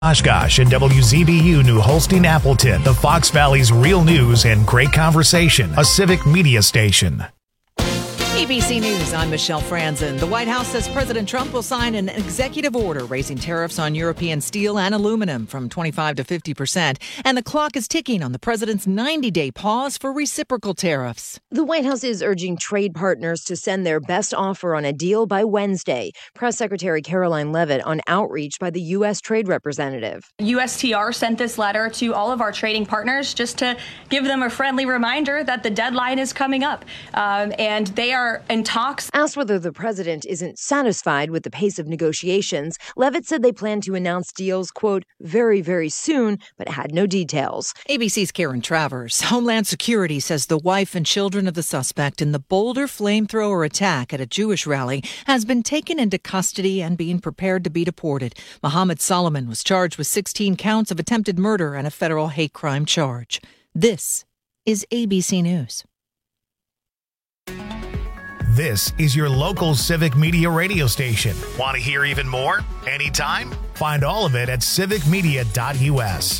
Oshkosh and WZBU New Holstein Appleton, the Fox Valley's real news and great conversation, a civic media station. ABC News, I'm Michelle Franzen. The White House says President Trump will sign an executive order raising tariffs on European steel and aluminum from 25% to 50%. And the clock is ticking on the president's 90-day pause for reciprocal tariffs. The White House is urging trade partners to send their best offer on a deal by Wednesday. Press Secretary Caroline Leavitt on outreach by the U.S. Trade Representative. USTR sent this letter to all of our trading partners just to give them a friendly reminder that the deadline is coming up. And they are in talks. Asked whether the president isn't satisfied with the pace of negotiations, Leavitt said they plan to announce deals, quote, very, very soon, but had no details. ABC's Karen Travers. Homeland Security says the wife and children of the suspect in the Boulder flamethrower attack at a Jewish rally has been taken into custody and being prepared to be deported. Mohammed Solomon was charged with 16 counts of attempted murder and a federal hate crime charge. This is ABC News. This is your local civic media radio station. Want to hear even more? Anytime? Find all of it at civicmedia.us.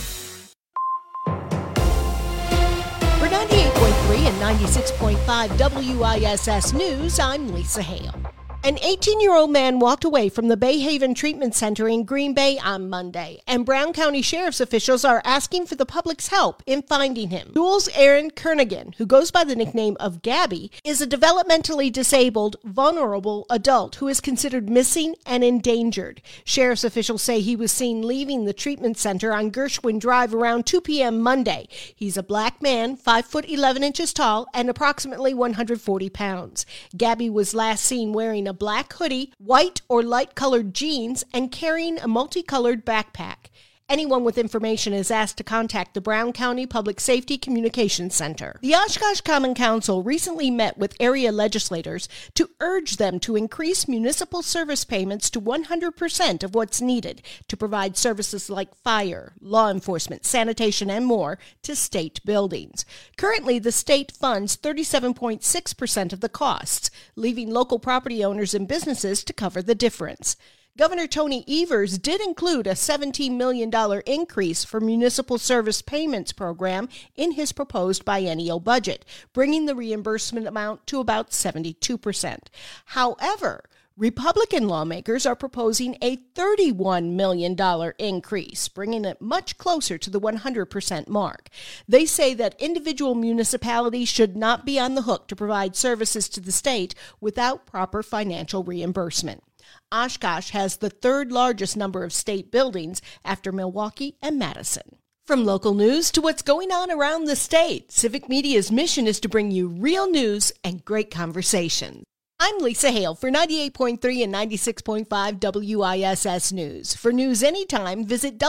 For 98.3 and 96.5 WISS News, I'm Lisa Hale. An 18-year-old man walked away from the Bay Haven Treatment Center in Green Bay on Monday, and Brown County Sheriff's officials are asking for the public's help in finding him. Jules Aaron Kernigan, who goes by the nickname of Gabby, is a developmentally disabled, vulnerable adult who is considered missing and endangered. Sheriff's officials say he was seen leaving the treatment center on Gershwin Drive around 2 p.m. Monday. He's a black man, 5 foot 11 inches tall, and approximately 140 pounds. Gabby was last seen wearing a black hoodie, white or light-colored jeans, and carrying a multicolored backpack. Anyone with information is asked to contact the Brown County Public Safety Communications Center. The Oshkosh Common Council recently met with area legislators to urge them to increase municipal service payments to 100% of what's needed to provide services like fire, law enforcement, sanitation, and more to state buildings. Currently, the state funds 37.6% of the costs, leaving local property owners and businesses to cover the difference. Governor Tony Evers did include a $17 million increase for municipal service payments program in his proposed biennial budget, bringing the reimbursement amount to about 72%. However, Republican lawmakers are proposing a $31 million increase, bringing it much closer to the 100% mark. They say that individual municipalities should not be on the hook to provide services to the state without proper financial reimbursement. Oshkosh has the third largest number of state buildings after Milwaukee and Madison. From local news to what's going on around the state, Civic Media's mission is to bring you real news and great conversation. I'm Lisa Hale for 98.3 and 96.5 WISS News. For news anytime, visit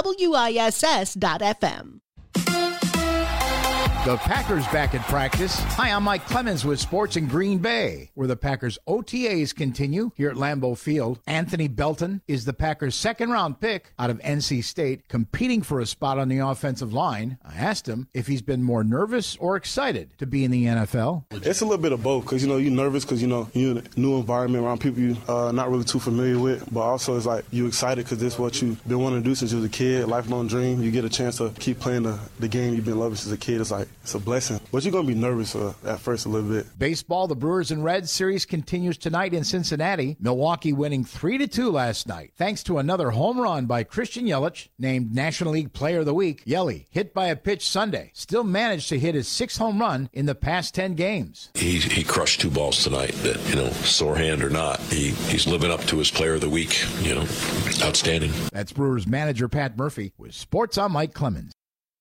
WISS.FM. The Packers back in practice. Hi, I'm Mike Clemens with Sports in Green Bay, where the Packers OTAs continue here at Lambeau Field. Anthony Belton is the Packers' second-round pick out of NC State, competing for a spot on the offensive line. I asked him if he's been more nervous or excited to be in the NFL. It's a little bit of both, because, you're nervous because, you're in a new environment around people you're not really too familiar with, but also it's like you're excited because this is what you've been wanting to do since you was a kid, lifelong dream. You get a chance to keep playing the game you've been loving since a kid. It's a blessing. But you're going to be nervous at first a little bit. Baseball, the Brewers and Reds series continues tonight in Cincinnati. Milwaukee winning 3-2 last night, thanks to another home run by Christian Yelich, named National League Player of the Week. Yelly, hit by a pitch Sunday, still managed to hit his 6th home run in the past 10 games. He crushed 2 balls tonight that, sore hand or not, he's living up to his Player of the Week, outstanding. That's Brewers manager Pat Murphy with Sports on Mike Clemens.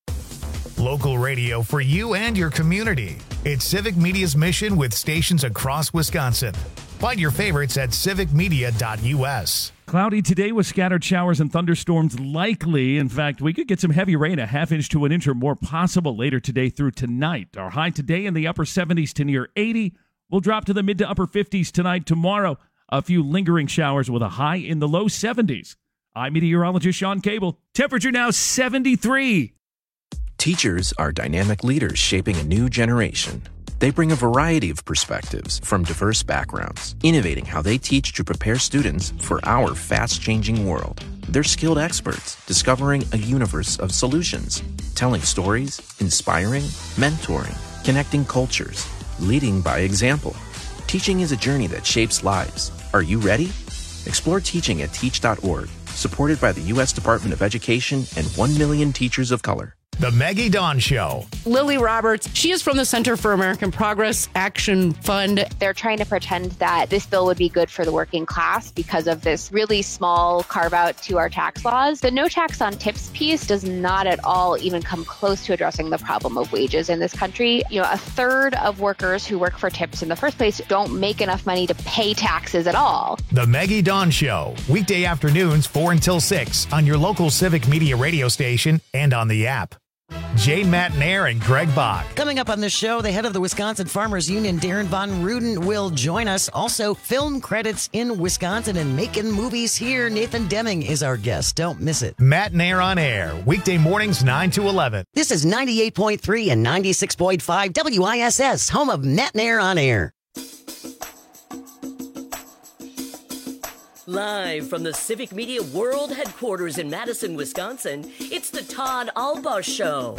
Local radio for you and your community. It's Civic Media's mission with stations across Wisconsin. Find your favorites at civicmedia.us. Cloudy today with scattered showers and thunderstorms likely. In fact, we could get some heavy rain, a half inch to an inch or more possible later today through tonight. Our high today in the upper 70s to near 80. We'll drop to the mid to upper 50s tonight. Tomorrow, a few lingering showers with a high in the low 70s. I'm meteorologist Sean Cable. Temperature now 73. Teachers are dynamic leaders shaping a new generation. They bring a variety of perspectives from diverse backgrounds, innovating how they teach to prepare students for our fast-changing world. They're skilled experts discovering a universe of solutions, telling stories, inspiring, mentoring, connecting cultures, leading by example. Teaching is a journey that shapes lives. Are you ready? Explore teaching at teach.org, supported by the U.S. Department of Education and 1 million teachers of color. The Maggie Dawn Show. Lily Roberts, she is from the Center for American Progress Action Fund. They're trying to pretend that this bill would be good for the working class because of this really small carve out to our tax laws. The no tax on tips piece does not at all even come close to addressing the problem of wages in this country. You know, a third of workers who work for tips in the first place don't make enough money to pay taxes at all. The Maggie Dawn Show. Weekday afternoons 4 until 6 on your local Civic Media radio station and on the app. Jane Matnair and Greg Bach. Coming up on the show, the head of the Wisconsin Farmers Union, Darren Von Ruden, will join us. Also, film credits in Wisconsin and making movies here. Nathan Deming is our guest. Don't miss it. Matnair on air, weekday mornings 9 to 11. This is 98.3 and 96.5 WISS, home of Matnair on air. Live from the Civic Media World Headquarters in Madison, Wisconsin, it's the Todd Albaugh Show.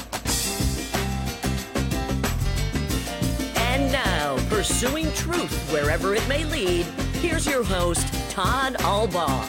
And now, pursuing truth wherever it may lead, here's your host, Todd Albaugh.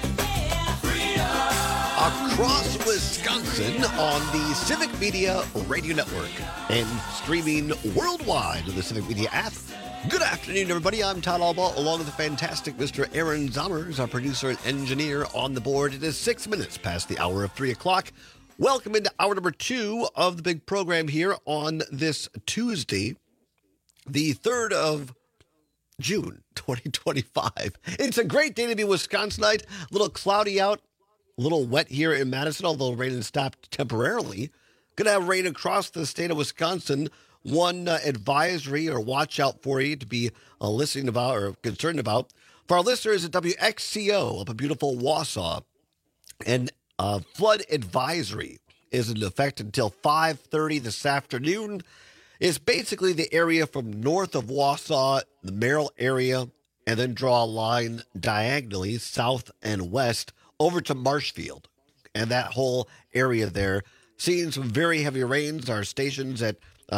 Across Wisconsin on the Civic Media Radio Network and streaming worldwide on the Civic Media app. Good afternoon, everybody. I'm Todd Albaugh, along with the fantastic Mr. Aaron Zommers, our producer and engineer on the board. It is 6 minutes past the hour of 3 o'clock. Welcome into hour number 2 of the big program here on this Tuesday, the 3rd of June, 2025. It's a great day to be Wisconsinite. A little cloudy out, a little wet here in Madison, although rain has stopped temporarily. Going to have rain across the state of Wisconsin. One advisory or watch out for you to be listening about or concerned about. For our listeners at WXCO up in beautiful Wausau, and flood advisory is in effect until 5:30 this afternoon. It's basically the area from north of Wausau, the Merrill area, and then draw a line diagonally south and west over to Marshfield. And that whole area there, seeing some very heavy rains. Our stations at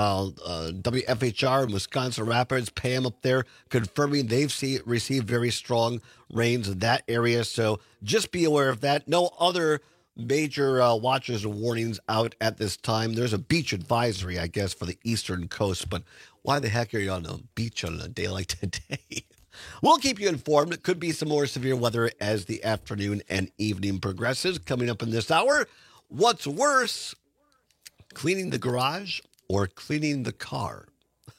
WFHR in Wisconsin Rapids, Pam up there confirming they've received very strong rains in that area. So just be aware of that. No other major watches and warnings out at this time. There's a beach advisory, I guess, for the eastern coast. But why the heck are you on a beach on a day like today? We'll keep you informed. It could be some more severe weather as the afternoon and evening progresses. Coming up in this hour, what's worse, cleaning the garage or cleaning the car?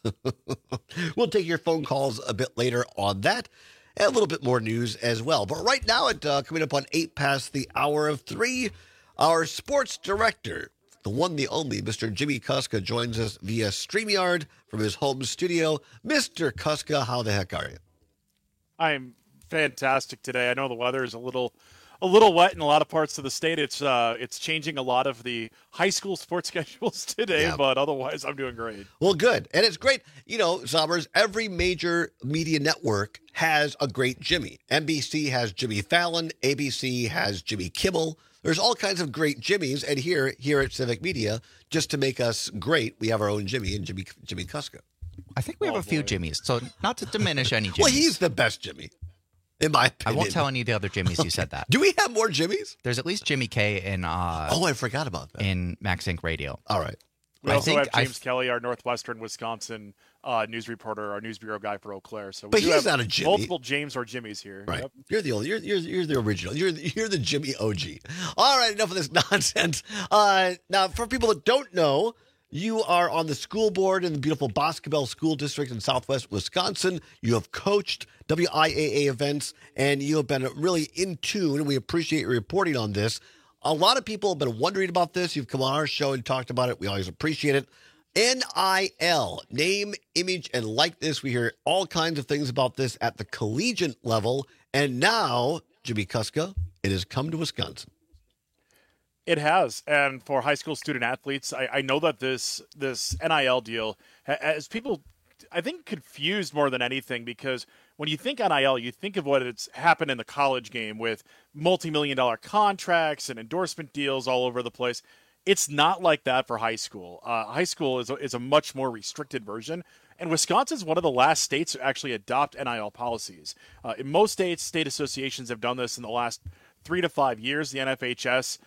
We'll take your phone calls a bit later on that, and a little bit more news as well. But right now, coming up on 8 past the hour of 3, our sports director, the one, the only, Mr. Jimmy Kuska, joins us via StreamYard from his home studio. Mr. Kuska, how the heck are you? I'm fantastic today. I know the weather is a little wet in a lot of parts of the state. It's changing a lot of the high school sports schedules today, but otherwise I'm doing great. Well, good. And it's great. You know, Zommers, every major media network has a great Jimmy. NBC has Jimmy Fallon. ABC has Jimmy Kimmel. There's all kinds of great Jimmys. And here at Civic Media, just to make us great, we have our own Jimmy and Jimmy Kuska. I think we have a few Jimmys, so not to diminish any Jimmys. Well, he's the best Jimmy, in my opinion. I won't tell any of the other Jimmys you said that. Do we have more Jimmys? There's at least Jimmy K in I forgot about that. In Max Inc. Radio. All right. We also have James Kelly, our Northwestern Wisconsin news reporter, our news bureau guy for Eau Claire. So but he's not a Jimmy. Multiple James or Jimmys here. Right. Yep. You're the only. You're the original. You're the Jimmy OG. All right. Enough of this nonsense. Now, for people that don't know, you are on the school board in the beautiful Boscobel School District in Southwest Wisconsin. You have coached WIAA events, and you have been really in tune, and we appreciate your reporting on this. A lot of people have been wondering about this. You've come on our show and talked about it. We always appreciate it. NIL, name, image, and likeness. We hear all kinds of things about this at the collegiate level. And now, Jimmy Kuska, it has come to Wisconsin. It has, and for high school student athletes, I know that this NIL deal has people, I think, confused more than anything, because when you think NIL, you think of what it's happened in the college game with multi-million-dollar contracts and endorsement deals all over the place. It's not like that for high school. High school is a much more restricted version. And Wisconsin's one of the last states to actually adopt NIL policies. In most states, state associations have done this in the last 3 to 5 years. The NFHS,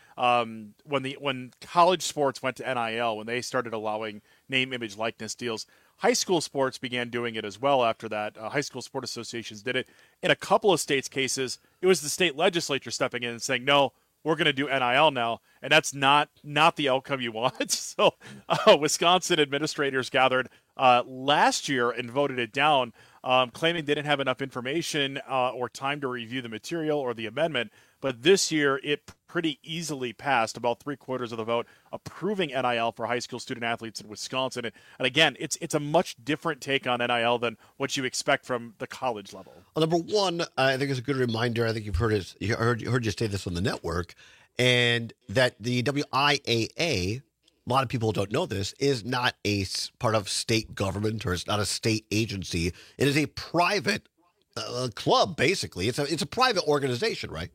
when college sports went to NIL, when they started allowing name, image, likeness deals, high school sports began doing it as well after that. High school sport associations did it. In a couple of states' cases, it was the state legislature stepping in and saying, no, we're going to do NIL now, and that's not the outcome you want. So Wisconsin administrators gathered last year and voted it down, claiming they didn't have enough information or time to review the material or the amendment. But this year, it pretty easily passed, about 3/4 of the vote, approving NIL for high school student athletes in Wisconsin. And again, it's a much different take on NIL than what you expect from the college level. Well, number one, I think it's a good reminder. I think you've heard you say this on the network, and that the WIAA, a lot of people don't know this, is not a part of state government, or it's not a state agency. It is a private club, basically. It's a private organization, right?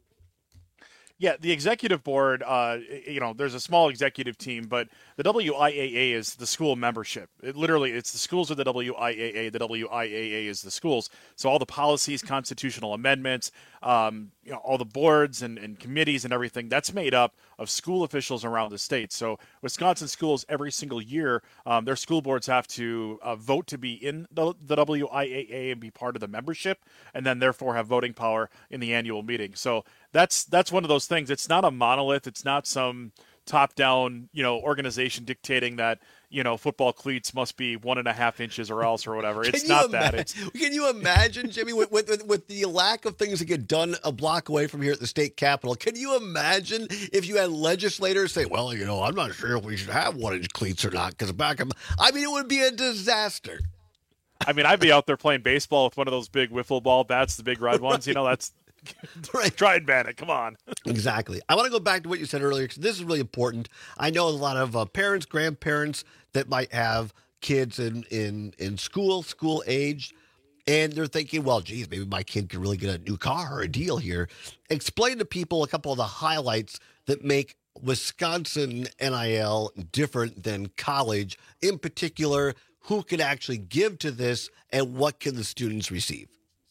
Yeah, the executive board, there's a small executive team, but the WIAA is the school membership. It's the schools of the WIAA. The WIAA is the schools. So all the policies, constitutional amendments, all the boards and committees and everything, that's made up of school officials around the state. So Wisconsin schools, every single year, their school boards have to vote to be in the WIAA and be part of the membership, and then therefore have voting power in the annual meeting. So that's one of those things. It's not a monolith. It's not some top-down, organization dictating that, football cleats must be 1.5 inches or else or whatever. It's not that. Can you imagine, Jimmy, with the lack of things that get done a block away from here at the state capitol, can you imagine if you had legislators say, well, I'm not sure if we should have 1-inch cleats or not, because it would be a disaster. I'd be out there playing baseball with one of those big wiffle ball bats, the big red ones. That's right. Try and ban it. Come on. Exactly. I want to go back to what you said earlier, because this is really important. I know a lot of parents, grandparents that might have kids in school age, and they're thinking, well, geez, maybe my kid could really get a new car or a deal here. Explain to people a couple of the highlights that make Wisconsin NIL different than college. In particular, who can actually give to this, and what can the students receive?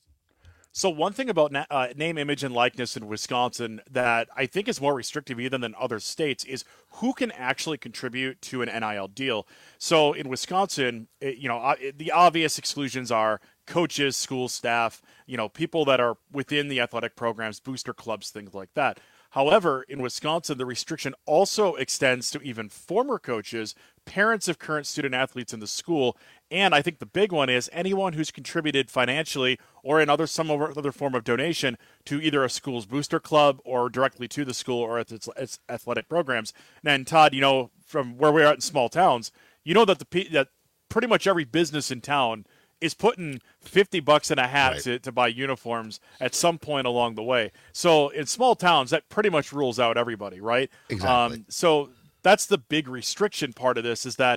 So one thing about name, image, and likeness in Wisconsin that I think is more restrictive even than other states is who can actually contribute to an NIL deal. So in Wisconsin, the obvious exclusions are coaches, school staff, people that are within the athletic programs, booster clubs, things like that. However, in Wisconsin, the restriction also extends to even former coaches, parents of current student athletes in the school, and I think the big one is anyone who's contributed financially or in some other form of donation to either a school's booster club or directly to the school or its athletic programs. And Todd, from where we are in small towns, that pretty much every business in town is putting $50 in a hat to buy uniforms at some point along the way. So in small towns, that pretty much rules out everybody, right? Exactly. So that's the big restriction part of this, is that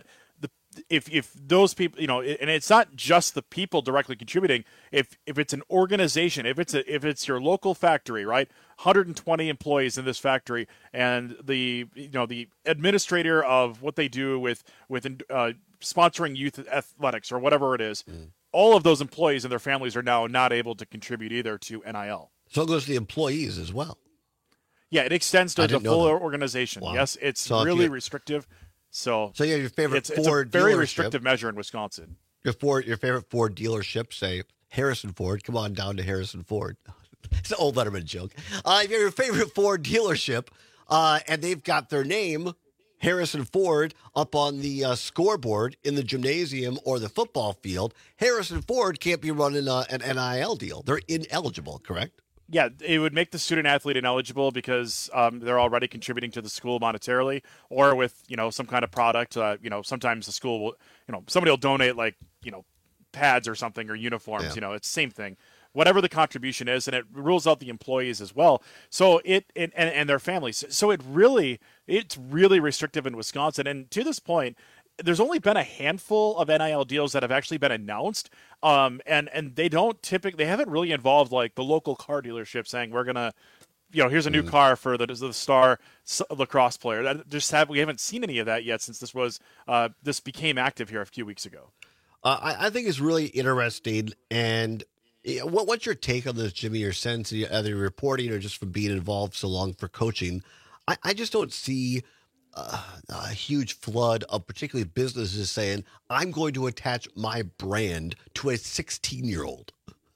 if those people, and it's not just the people directly contributing. If it's an organization, if it's your local factory, right? 120 employees in this factory, and the administrator of what they do with sponsoring youth athletics or whatever it is, all of those employees and their families are now not able to contribute either to NIL. So it goes to the employees as well. Yeah, it extends to the full organization. Wow. Yes, it's really restrictive. So you have your favorite Ford Ford it's a very dealership. restrictive measure in Wisconsin. Your favorite Ford dealership, say Harrison Ford. Come on down to Harrison Ford. It's an old Letterman joke. Your favorite Ford dealership, and they've got their name, Harrison Ford, up on the scoreboard in the gymnasium or the football field. Harrison Ford can't be running an NIL deal. They're ineligible, correct? Yeah, it would make the student athlete ineligible because they're already contributing to the school monetarily or with, some kind of product. Sometimes the school will, somebody will donate pads or something or uniforms. Yeah. It's the same thing. Whatever the contribution is, and it rules out the employees as well. So and their families. So it's really restrictive in Wisconsin. And to this point, there's only been a handful of NIL deals that have actually been announced, and they don't typically, they haven't really involved like the local car dealership saying we're gonna, here's a new car for the star lacrosse player. We haven't seen any of that yet since this became active here a few weeks ago. I think it's really interesting. And what's your take on this, Jimmy? Your sense, either reporting or just from being involved so long for coaching? I just don't see a huge flood of particularly businesses saying, I'm going to attach my brand to a 16-year-old.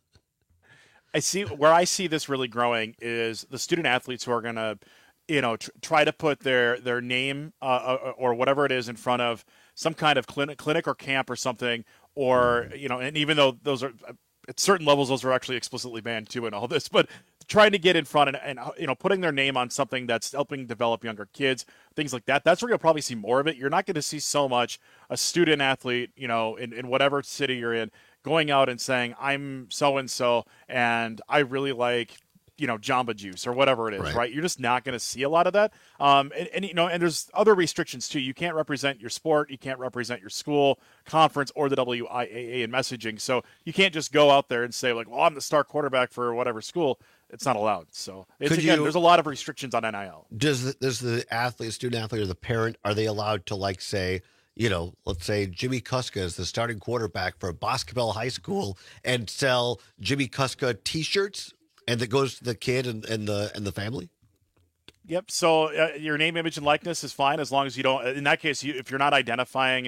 I see this really growing is the student athletes who are going to, try to put their name or whatever it is in front of some kind of clinic or camp or something, or, and even though those are at certain levels, those are actually explicitly banned too in all this, but trying to get in front and putting their name on something that's helping develop younger kids, things like that. That's where you'll probably see more of it. You're not going to see so much a student athlete, in whatever city you're in, going out and saying, I'm so-and-so, and I really like, Jamba Juice or whatever it is, right? You're just not going to see a lot of that. And there's other restrictions too. You can't represent your sport. You can't represent your school, conference, or the WIAA in messaging. So you can't just go out there and say like, well, I'm the star quarterback for whatever school. It's not allowed. So there's a lot of restrictions on NIL. Does the athlete, student athlete, or the parent, are they allowed to like say, let's say Jimmy Kuska is the starting quarterback for Boscobel High School and sell Jimmy Kuska T-shirts, and that goes to the kid and the family? Yep. So your name, image, and likeness is fine as long as you don't. In that case, if you're not identifying,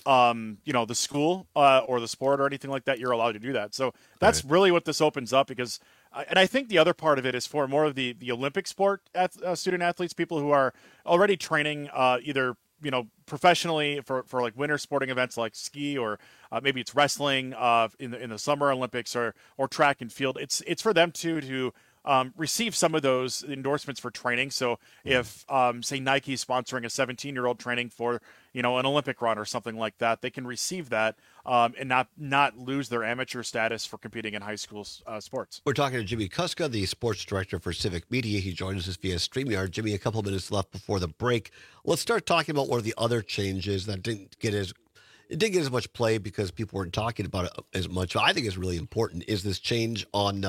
the school or the sport or anything like that, you're allowed to do that. So that's really what this opens up because. And I think the other part of it is for more of the Olympic sport student athletes, people who are already training either professionally for like winter sporting events like ski or maybe it's wrestling in the Summer Olympics or track and field. It's for them to receive some of those endorsements for training. So if say Nike's sponsoring a 17-year-old training for an Olympic run or something like that, they can receive that and not lose their amateur status for competing in high school sports. We're talking to Jimmy Kuska, the sports director for Civic Media. He joins us via StreamYard. Jimmy, a couple of minutes left before the break. Let's start talking about one of the other changes that didn't get as much play because people weren't talking about it as much. But I think is really important is this change on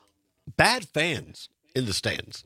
bad fans in the stands.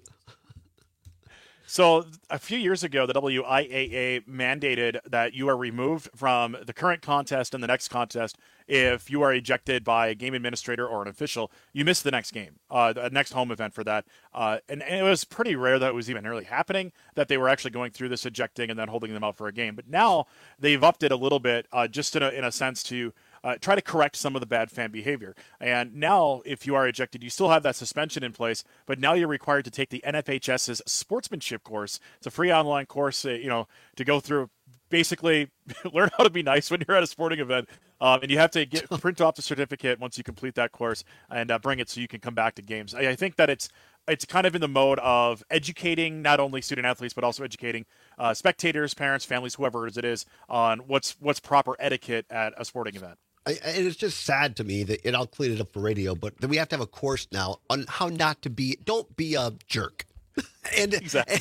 So a few years ago, the WIAA mandated that you are removed from the current contest and the next contest if you are ejected by a game administrator or an official. You miss the next game, the next home event for that. And it was pretty rare that it was even really happening, that they were actually going through this ejecting and then holding them out for a game. But now they've upped it a little bit, just in a sense to try to correct some of the bad fan behavior. And now, if you are ejected, you still have that suspension in place, but now you're required to take the NFHS's sportsmanship course. It's a free online course, to go through, basically learn how to be nice when you're at a sporting event. And you have to print off the certificate once you complete that course and bring it so you can come back to games. I think that it's kind of in the mode of educating not only student athletes, but also educating spectators, parents, families, whoever it is, on what's proper etiquette at a sporting event. And it's just sad to me that, and I'll clean it up for radio, but that we have to have a course now on how not to be, don't be a jerk. and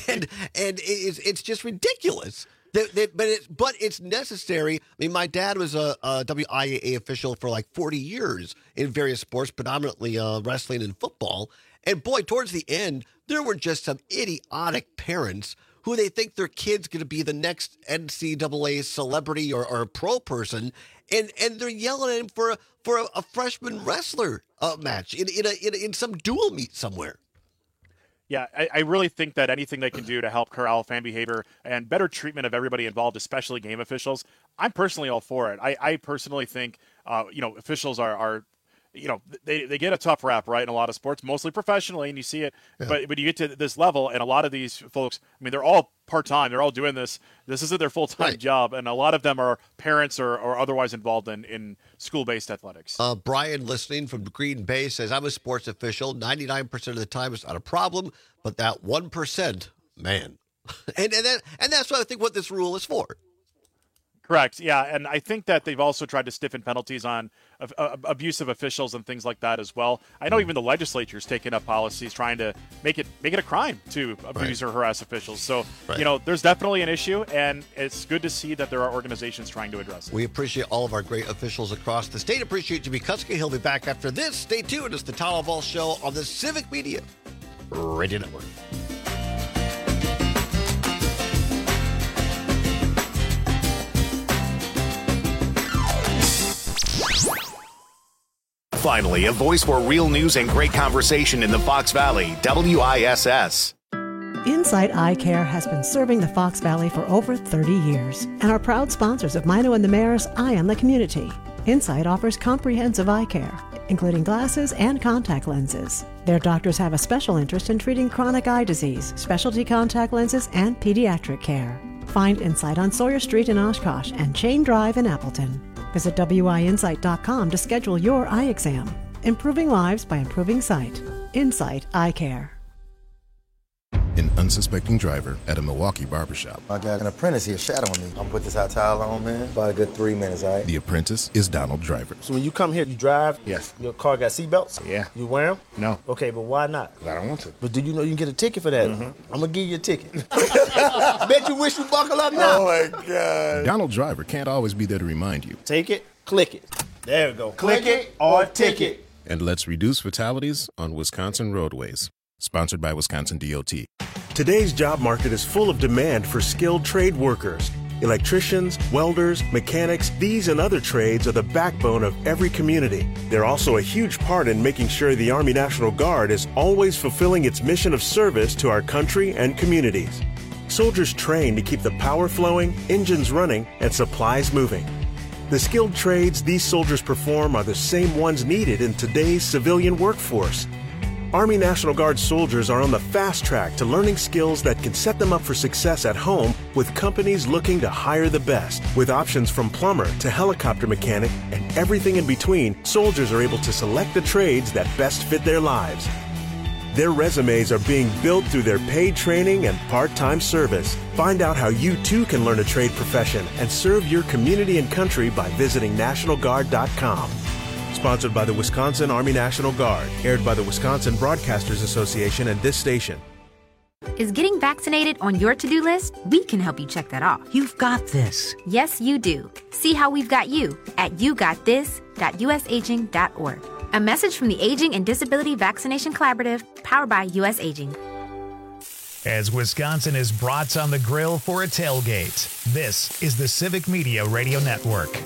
it's just ridiculous. But it's necessary. I mean, my dad was a WIAA official for like 40 years in various sports, predominantly wrestling and football. And boy, towards the end, there were just some idiotic parents who they think their kid's going to be the next NCAA celebrity or pro person, and they're yelling at him for a freshman wrestler match in some dual meet somewhere. Yeah, I really think that anything they can do to help corral fan behavior and better treatment of everybody involved, especially game officials, I'm personally all for it. I personally think, officials are they get a tough rap, right, in a lot of sports, mostly professionally, and you see it. Yeah. But you get to this level, and a lot of these folks, I mean, they're all part-time. They're all doing this. This isn't their full-time job, and a lot of them are parents or otherwise involved in school-based athletics. Brian, listening from Green Bay, says, I'm a sports official. 99% of the time it's not a problem, but that 1%, man. and that's what I think what this rule is for. Correct. Yeah, and I think that they've also tried to stiffen penalties on abusive officials and things like that as well. I know even the legislature's taken up policies trying to make it a crime to abuse or harass officials. So, there's definitely an issue, and it's good to see that there are organizations trying to address it. We appreciate all of our great officials across the state. Appreciate Jimmy Kuska. He'll be back after this. Stay tuned. It's the Todd Ball Show on the Civic Media Radio Network. Finally, a voice for real news and great conversation in the Fox Valley, WISS. Insight Eye Care has been serving the Fox Valley for over 30 years and are proud sponsors of Mino and the Mayor's Eye on the Community. Insight offers comprehensive eye care, including glasses and contact lenses. Their doctors have a special interest in treating chronic eye disease, specialty contact lenses, and pediatric care. Find Insight on Sawyer Street in Oshkosh and Chain Drive in Appleton. Visit WIinsight.com to schedule your eye exam. Improving lives by improving sight. Insight Eye Care. An unsuspecting driver at a Milwaukee barbershop. I got an apprentice here shadowing me. I'm gonna put this hot towel on, man. About a good 3 minutes, all right? The apprentice is Donald Driver. So when you come here, you drive? Yes. Your car got seatbelts? Yeah. You wear them? No. Okay, but why not? Because I don't want to. But do you know you can get a ticket for that? Mm-hmm. I'm gonna give you a ticket. Bet you wish you buckle up now. Oh my God. Donald Driver can't always be there to remind you. Take it, click it. There we go. Click it or ticket. And let's reduce fatalities on Wisconsin roadways. Sponsored by Wisconsin DOT. Today's job market is full of demand for skilled trade workers. Electricians, welders, mechanics, these and other trades are the backbone of every community. They're also a huge part in making sure the Army National Guard is always fulfilling its mission of service to our country and communities. Soldiers train to keep the power flowing, engines running, and supplies moving. The skilled trades these soldiers perform are the same ones needed in today's civilian workforce. Army National Guard soldiers are on the fast track to learning skills that can set them up for success at home with companies looking to hire the best. With options from plumber to helicopter mechanic and everything in between, soldiers are able to select the trades that best fit their lives. Their resumes are being built through their paid training and part-time service. Find out how you too can learn a trade profession and serve your community and country by visiting NationalGuard.com. Sponsored by the Wisconsin Army National Guard. Aired by the Wisconsin Broadcasters Association and this station. Is getting vaccinated on your to-do list? We can help you check that off. You've got this. Yes, you do. See how we've got you at yougotthis.usaging.org. A message from the Aging and Disability Vaccination Collaborative, powered by U.S. Aging. As Wisconsin is brats on the grill for a tailgate, this is the Civic Media Radio Network.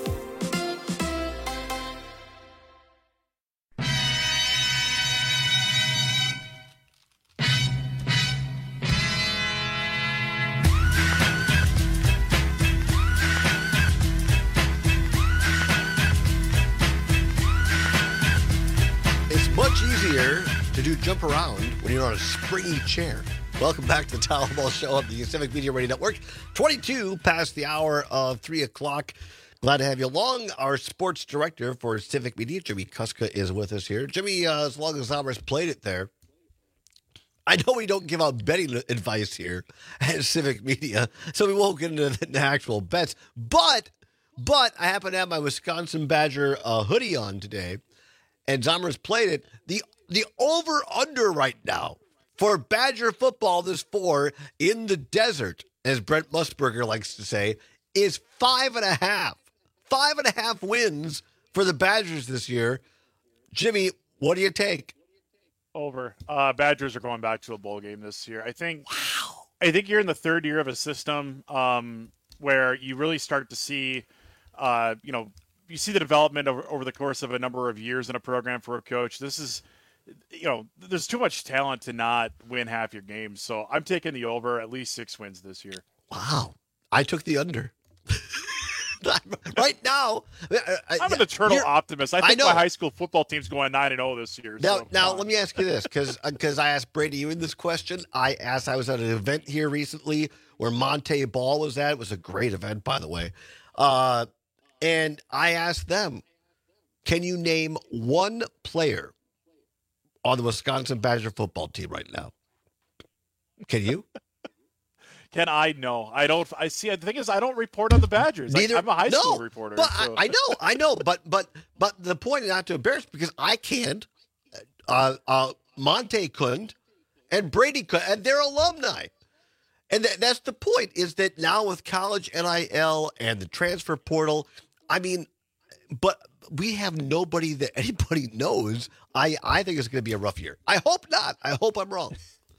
Much easier to do jump around when you're on a springy chair. Welcome back to the Todd Ball Show on the Civic Media Radio Network. 22 past the hour of 3 o'clock. Glad to have you along. Our sports director for Civic Media, Jimmy Kuska, is with us here. Jimmy, as long as Alvarez played it there, I know we don't give out betting advice here at Civic Media, so we won't get into the actual bets. But I happen to have my Wisconsin Badger hoodie on today. And Zommers played it. The over-under right now for Badger football this 4 in the desert, as Brent Musburger likes to say, is 5.5. 5.5 wins for the Badgers this year. Jimmy, what do you take? Over. Badgers are going back to a bowl game this year. I think you're in the third year of a system where you really start to see, you see the development over the course of a number of years in a program for a coach. This is, there's too much talent to not win half your games. So I'm taking the over, at least 6 wins this year. Wow. I took the under. Right now. I'm an eternal optimist. I think my high school football team's going 9-0 this year. Now let me ask you this, because I asked Brady Ewan this question. I was at an event here recently where Monte Ball was at. It was a great event, by the way. And I asked them, can you name one player on the Wisconsin Badger football team right now? Can you? Can I? No, I don't. I see. The thing is, I don't report on the Badgers. I'm a high school reporter. But so. I know. But the point is not to embarrass because I can't. Monte couldn't, and Brady couldn't, and they're alumni. And that's the point, is that now with college NIL and the transfer portal, I mean, but we have nobody that anybody knows. I think it's going to be a rough year. I hope not. I hope I'm wrong.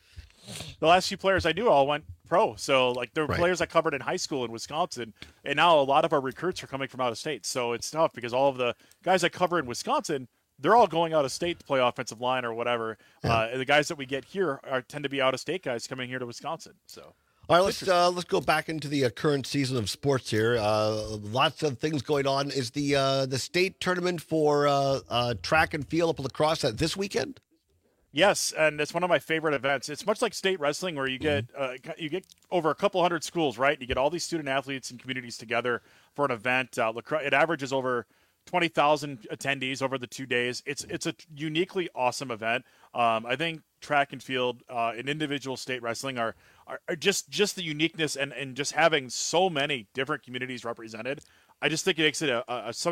The last few players I knew all went pro. So, like, there were players I covered in high school in Wisconsin, and now a lot of our recruits are coming from out of state. So it's tough because all of the guys I cover in Wisconsin, they're all going out of state to play offensive line or whatever. Yeah. The guys that we get here tend to be out of state guys coming here to Wisconsin. So. All right, let's go back into the current season of sports here. Lots of things going on. Is the state tournament for track and field up in La Crosse this weekend? Yes, and it's one of my favorite events. It's much like state wrestling, where you get over a couple hundred schools, right? You get all these student athletes and communities together for an event. It averages over 20,000 attendees over the 2 days. It's a uniquely awesome event. I think track and field and individual state wrestling are just the uniqueness and just having so many different communities represented. I just think it makes it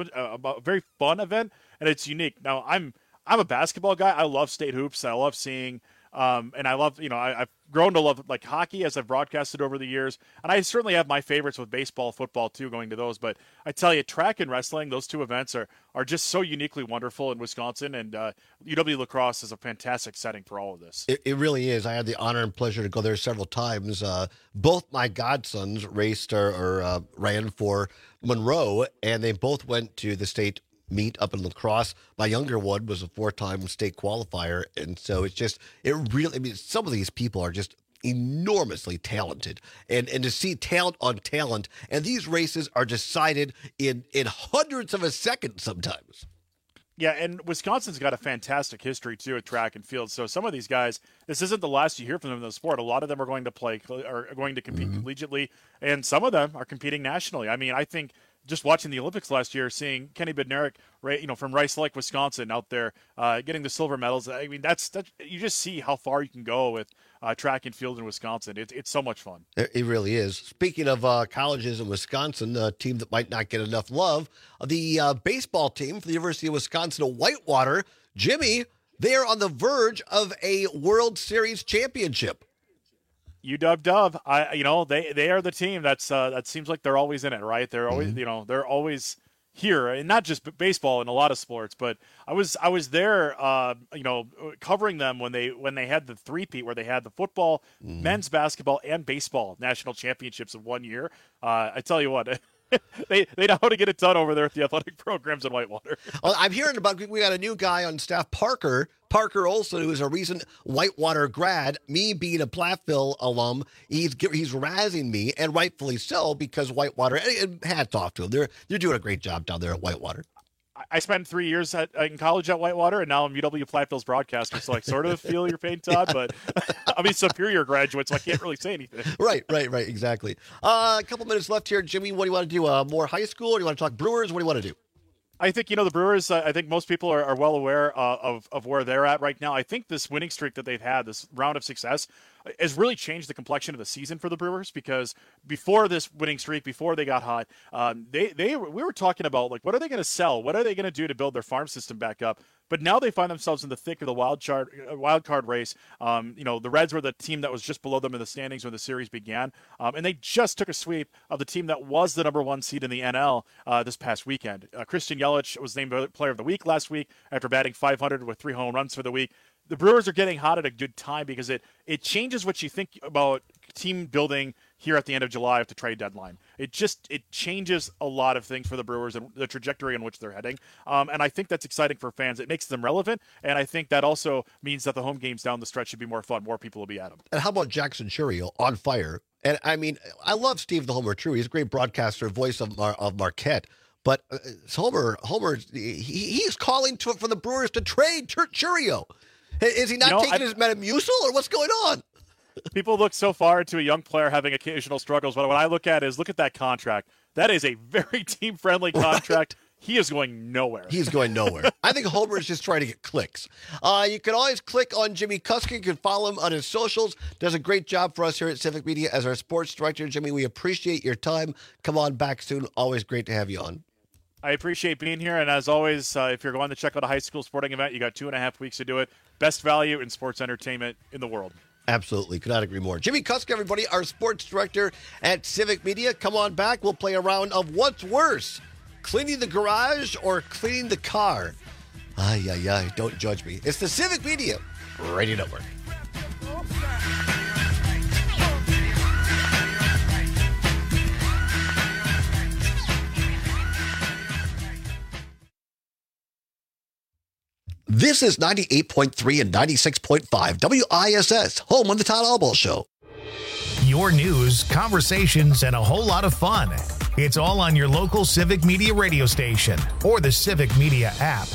a very fun event, and it's unique. Now, I'm a basketball guy. I love state hoops. I love seeing, and I love, I've grown to love like hockey as I've broadcasted over the years. And I certainly have my favorites with baseball, football too, going to those. But I tell you, track and wrestling, those two events are just so uniquely wonderful in Wisconsin. And UW La Crosse is a fantastic setting for all of this. It really is. I had the honor and pleasure to go there several times. Both my godsons raced or ran for Monroe, and they both went to the state meet up in La Crosse. My younger one was a 4-time state qualifier, and so some of these people are just enormously talented, and to see talent on talent, and these races are decided in hundredths of a second sometimes. Yeah, and Wisconsin's got a fantastic history too at track and field. So some of these guys, this isn't the last you hear from them in the sport. A lot of them are going to compete collegiately, and some of them are competing nationally. I mean, I think just watching the Olympics last year, seeing Kenny Bednarik, from Rice Lake, Wisconsin, out there getting the silver medals. I mean, that's you just see how far you can go with track and field in Wisconsin. It's so much fun. It really is. Speaking of colleges in Wisconsin, a team that might not get enough love, the baseball team for the University of Wisconsin Whitewater, Jimmy, they are on the verge of a World Series championship. UW, they are the team that seems like they're always in it, right? They're always, they're always here, and not just baseball, in a lot of sports. But I was there, covering them when they had the three-peat, where they had the football, men's basketball, and baseball national championships in 1 year. I tell you what. They know how to get it done over there at the athletic programs in Whitewater. Well, I'm hearing we got a new guy on staff, Parker Olson, who is a recent Whitewater grad. Me being a Platteville alum, he's razzing me, and rightfully so, because Whitewater, and hats off to him. They're doing a great job down there at Whitewater. I spent 3 years in college at Whitewater, and now I'm UW Platteville's broadcaster, so I sort of feel your pain, Todd, but I'm a Superior graduate, so I can't really say anything. Right, exactly. A couple minutes left here, Jimmy. What do you want to do? More high school, or do you want to talk Brewers? What do you want to do? I think, the Brewers, I think most people are well aware of where they're at right now. I think this winning streak that they've had, this round of success, has really changed the complexion of the season for the Brewers, because before this winning streak, before they got hot, we were talking about, like, what are they going to sell? What are they going to do to build their farm system back up? But now they find themselves in the thick of the wild card race. The Reds were the team that was just below them in the standings when the series began. And they just took a sweep of the team that was the number one seed in the NL this past weekend. Christian Yelich was named Player of the Week last week after batting .500 with 3 home runs for the week. The Brewers are getting hot at a good time, because it changes what you think about team building here at the end of July at the trade deadline. It changes a lot of things for the Brewers and the trajectory in which they're heading. And I think that's exciting for fans. It makes them relevant, and I think that also means that the home games down the stretch should be more fun. More people will be at them. And how about Jackson Churio on fire? And I mean, I love Steve the Homer True. He's a great broadcaster, voice of Marquette. But Homer, he's calling for the Brewers to trade Churio. Is he not taking his Metamucil, or what's going on? People look so far into a young player having occasional struggles, but what I look at that contract. That is a very team-friendly contract. he is going nowhere. He's going nowhere. I think Homer is just trying to get clicks. You can always click on Jimmy Cusker. You can follow him on his socials. Does a great job for us here at Civic Media as our sports director. Jimmy, we appreciate your time. Come on back soon. Always great to have you on. I appreciate being here, and as always, if you're going to check out a high school sporting event, you got 2.5 weeks to do it. Best value in sports entertainment in the world. Absolutely. Could not agree more. Jimmy Cusker, everybody, our sports director at Civic Media. Come on back. We'll play a round of what's worse, cleaning the garage or cleaning the car. Ay. Don't judge me. It's the Civic Media Radio Network. This is 98.3 and 96.5 WISS, home on the Todd Albaugh Show. Your news, conversations, and a whole lot of fun. It's all on your local Civic Media radio station or the Civic Media app.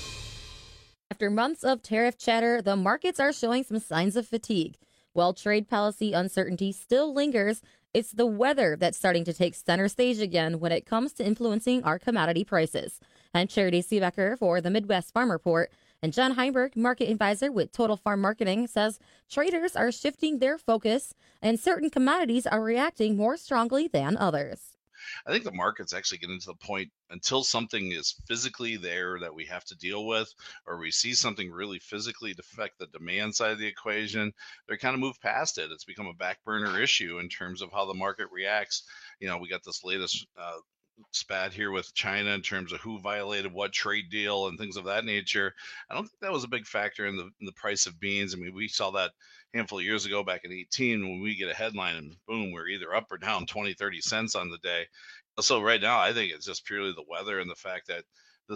After months of tariff chatter, the markets are showing some signs of fatigue. While trade policy uncertainty still lingers, it's the weather that's starting to take center stage again when it comes to influencing our commodity prices. I'm Charity Seebecker for the Midwest Farm Report, and John Heinberg, market advisor with Total Farm Marketing, says traders are shifting their focus and certain commodities are reacting more strongly than others. I think the market's actually getting to the point until something is physically there that we have to deal with, or we see something really physically affect the demand side of the equation, they're kind of moved past it. It's become a back burner issue in terms of how the market reacts. You know, we got this latest spat here with China in terms of who violated what trade deal and things of that nature. I don't think that was a big factor in the price of beans. I mean, we saw that a handful of years ago back in 2018 when we get a headline and boom, we're either up or down 20, 30 cents on the day. So right now, I think it's just purely the weather and the fact that the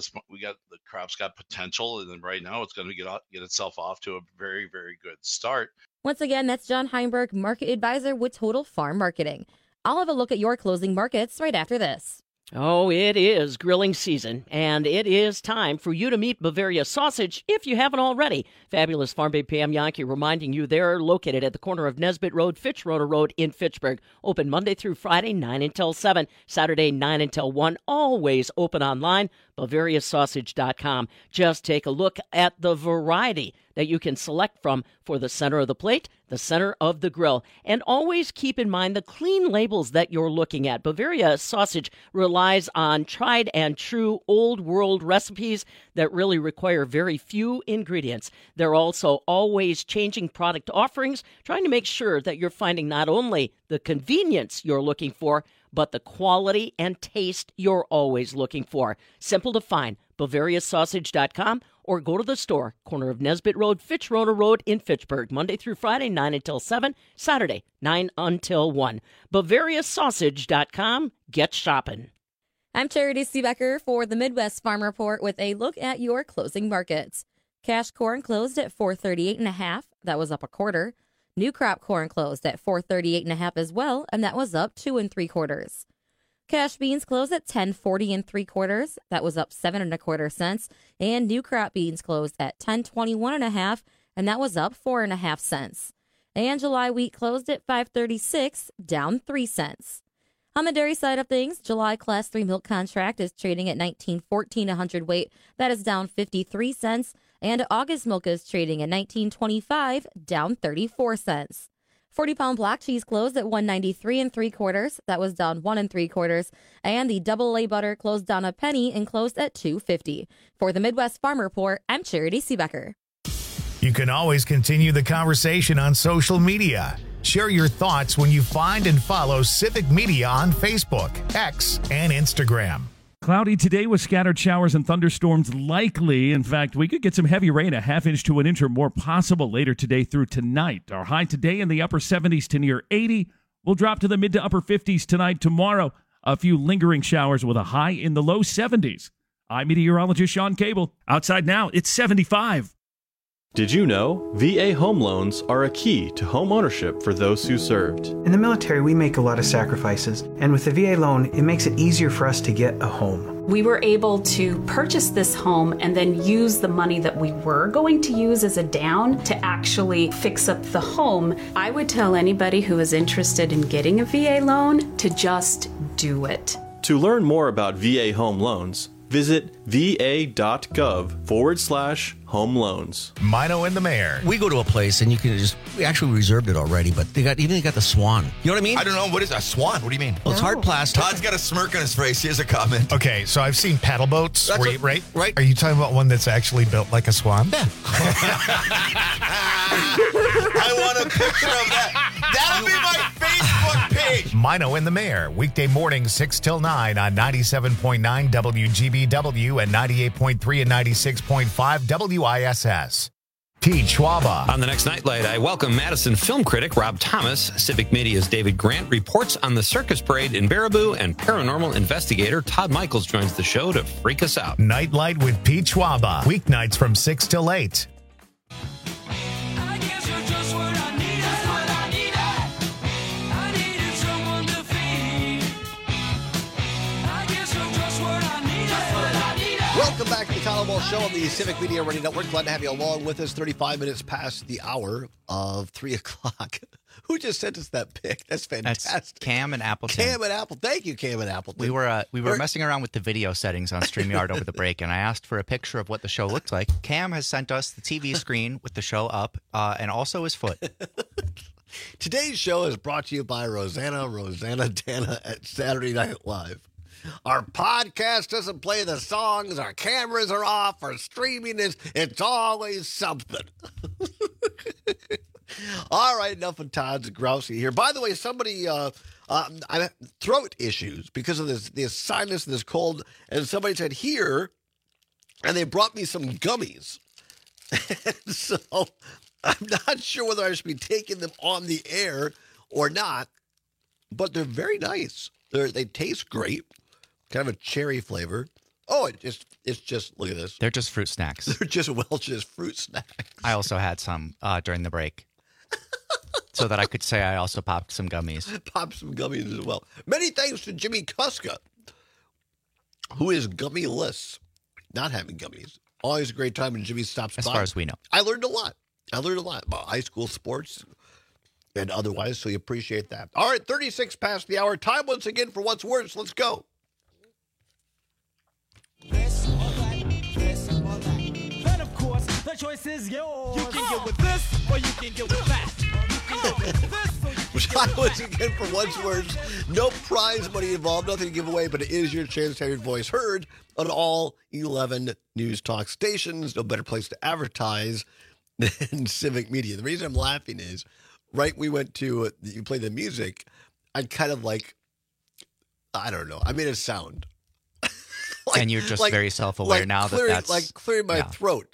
crops got potential, and then right now it's going to get itself off to a very, very good start. Once again, that's John Heinberg, market advisor with Total Farm Marketing. I'll have a look at your closing markets right after this. Oh, it is grilling season, and it is time for you to meet Bavaria Sausage if you haven't already. Fabulous Farm Babe Pam Yankee reminding you they're located at the corner of Nesbitt Road, Fitzroy Road in Fitchburg. Open Monday through Friday, 9 until 7, Saturday, 9 until 1. Always open online, BavariaSausage.com. Just take a look at the variety that you can select from for the center of the plate, the center of the grill. And always keep in mind the clean labels that you're looking at. Bavaria Sausage relies on tried and true old world recipes that really require very few ingredients. They're also always changing product offerings, trying to make sure that you're finding not only the convenience you're looking for, but the quality and taste you're always looking for. Simple to find, BavariaSausage.com, or go to the store, corner of Nesbitt Road, Fitzroy Road in Fitchburg, Monday through Friday, 9 until 7, Saturday, 9 until 1. BavariaSausage.com. Get shopping. I'm Charity Seebecker for the Midwest Farm Report with a look at your closing markets. Cash corn closed at $438.5. That was up a quarter. New crop corn closed at $438.5 as well, and that was up 2 3/4. Cash beans closed at $10.40 3/4. That was up 7 1/4 cents. And new crop beans closed at $10.21.5, and that was up 4 1/2 cents. And July wheat closed at $5.36, down 3 cents. On the dairy side of things, July Class 3 milk contract is trading at $19.14 a hundredweight. That is down 53 cents. And August milk is trading at $19.25, down 34 cents. 40-pound block cheese closed at $1.93 3/4. That was down 1 3/4. And the double-A butter closed down a penny and closed at $2.50. For the Midwest Farm Report, I'm Charity Seebecker. You can always continue the conversation on social media. Share your thoughts when you find and follow Civic Media on Facebook, X, and Instagram. Cloudy today with scattered showers and thunderstorms likely. In fact, we could get some heavy rain, a ½ inch to an inch or more possible later today through tonight. Our high today in the upper 70s to near 80. We'll drop to the mid to upper 50s tonight. Tomorrow, a few lingering showers with a high in the low 70s. I'm meteorologist Sean Cable. Outside now, it's 75. Did you know VA home loans are a key to home ownership for those who served? In the military, we make a lot of sacrifices, and with the VA loan, it makes it easier for us to get a home. We were able to purchase this home and then use the money that we were going to use as a down to actually fix up the home. I would tell anybody who is interested in getting a VA loan to just do it. To learn more about VA home loans, visit va.gov/home loans. Mino and the Mayor. We go to a place and we actually reserved it already, but they got the swan. You know what I mean? I don't know. What is a swan? What do you mean? Well, it's hard plastic. Todd's got a smirk on his face. Here's a comment. Okay, so I've seen paddle boats. Right. Are you talking about one that's actually built like a swan? Yeah. I want a picture of that. That'll be my Facebook page. Mino and the Mayor, weekday mornings 6 till 9 on 97.9 WGBW and 98.3 and 96.5 WISS. Pete Schwaba. On the next Nightlight, I welcome Madison film critic Rob Thomas. Civic Media's David Grant reports on the circus parade in Baraboo, and paranormal investigator Todd Michaels joins the show to freak us out. Nightlight with Pete Schwaba, weeknights from 6 till 8. Welcome back to the Todd Ball Show on the Civic Media Radio Network. Glad to have you along with us. 35 minutes past the hour of 3 o'clock. Who just sent us that pic? That's fantastic. That's Cam and Appleton. Cam and Appleton. Thank you, Cam and Appleton. We were messing around with the video settings on StreamYard over the break, and I asked for a picture of what the show looked like. Cam has sent us the TV screen with the show up, and also his foot. Today's show is brought to you by Rosanna Dana at Saturday Night Live. Our podcast doesn't play the songs, our cameras are off, our streaming it's always something. All right, enough of Todd's grousey here. By the way, somebody, I have throat issues because of this sinus, this cold, and somebody said here, and they brought me some gummies. So I'm not sure whether I should be taking them on the air or not, but they're very nice. They taste great. Kind of a cherry flavor. Oh, it's just, look at this. They're just fruit snacks. They're just Welch's fruit snacks. I also had some during the break. So that I could say I also popped some gummies. Popped some gummies as well. Many thanks to Jimmy Kuska, who is gummyless, not having gummies. Always a great time when Jimmy stops by. As far as we know. I learned a lot. About high school sports and otherwise, so you appreciate that. All right, 36 past the hour. Time once again for What's Worse. Let's go. This or that. And of course, the choice is yours. You can get with this or you can get with that. Time once again for What's Worse. No prize money involved, nothing to give away, but it is your chance to have your voice heard on all 11 news talk stations. No better place to advertise than Civic Media. The reason I'm laughing is, we went to, you play the music, I kind of I don't know, I made a sound. And you're just very self-aware now that's clearing my throat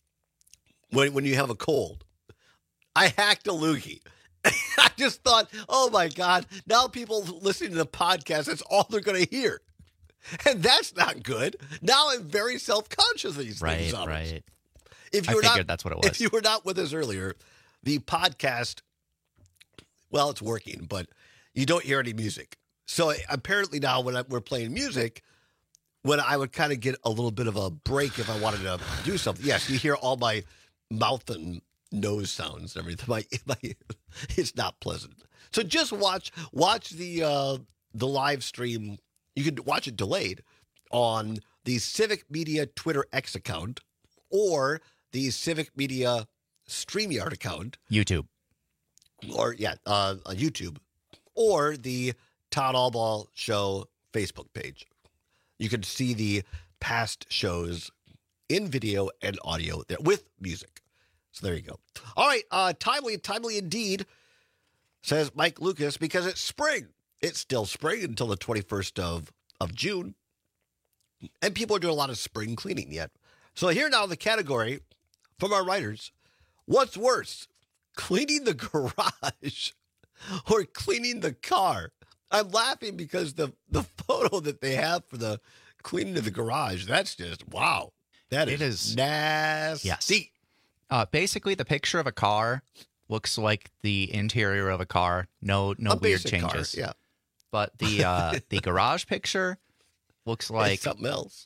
when you have a cold. I hacked a loogie. I just thought, oh my God, now people listening to the podcast, that's all they're going to hear. And that's not good. Now I'm very self-conscious of these things. Right. I figured that's what it was. If you were not with us earlier, the podcast, well, it's working, but you don't hear any music. So apparently now when we're playing music, when I would kind of get a little bit of a break if I wanted to do something. Yes, you hear all my mouth and nose sounds and everything. It's not pleasant. So just watch the live stream. You can watch it delayed on the Civic Media Twitter X account or the Civic Media StreamYard account. YouTube. Or, on YouTube. Or the Todd Allball Show Facebook page. You can see the past shows in video and audio there with music. So there you go. All right, timely indeed, says Mike Lucas, because it's spring. It's still spring until the 21st of June. And people are doing a lot of spring cleaning yet. So here now the category from our writers. What's worse, cleaning the garage or cleaning the car? I'm laughing because the photo that they have for the cleaning of the garage, that's just, wow. That is nasty. Yes. Basically, the picture of a car looks like the interior of a car. No weird changes. Car, yeah. But the garage picture looks like it's something else.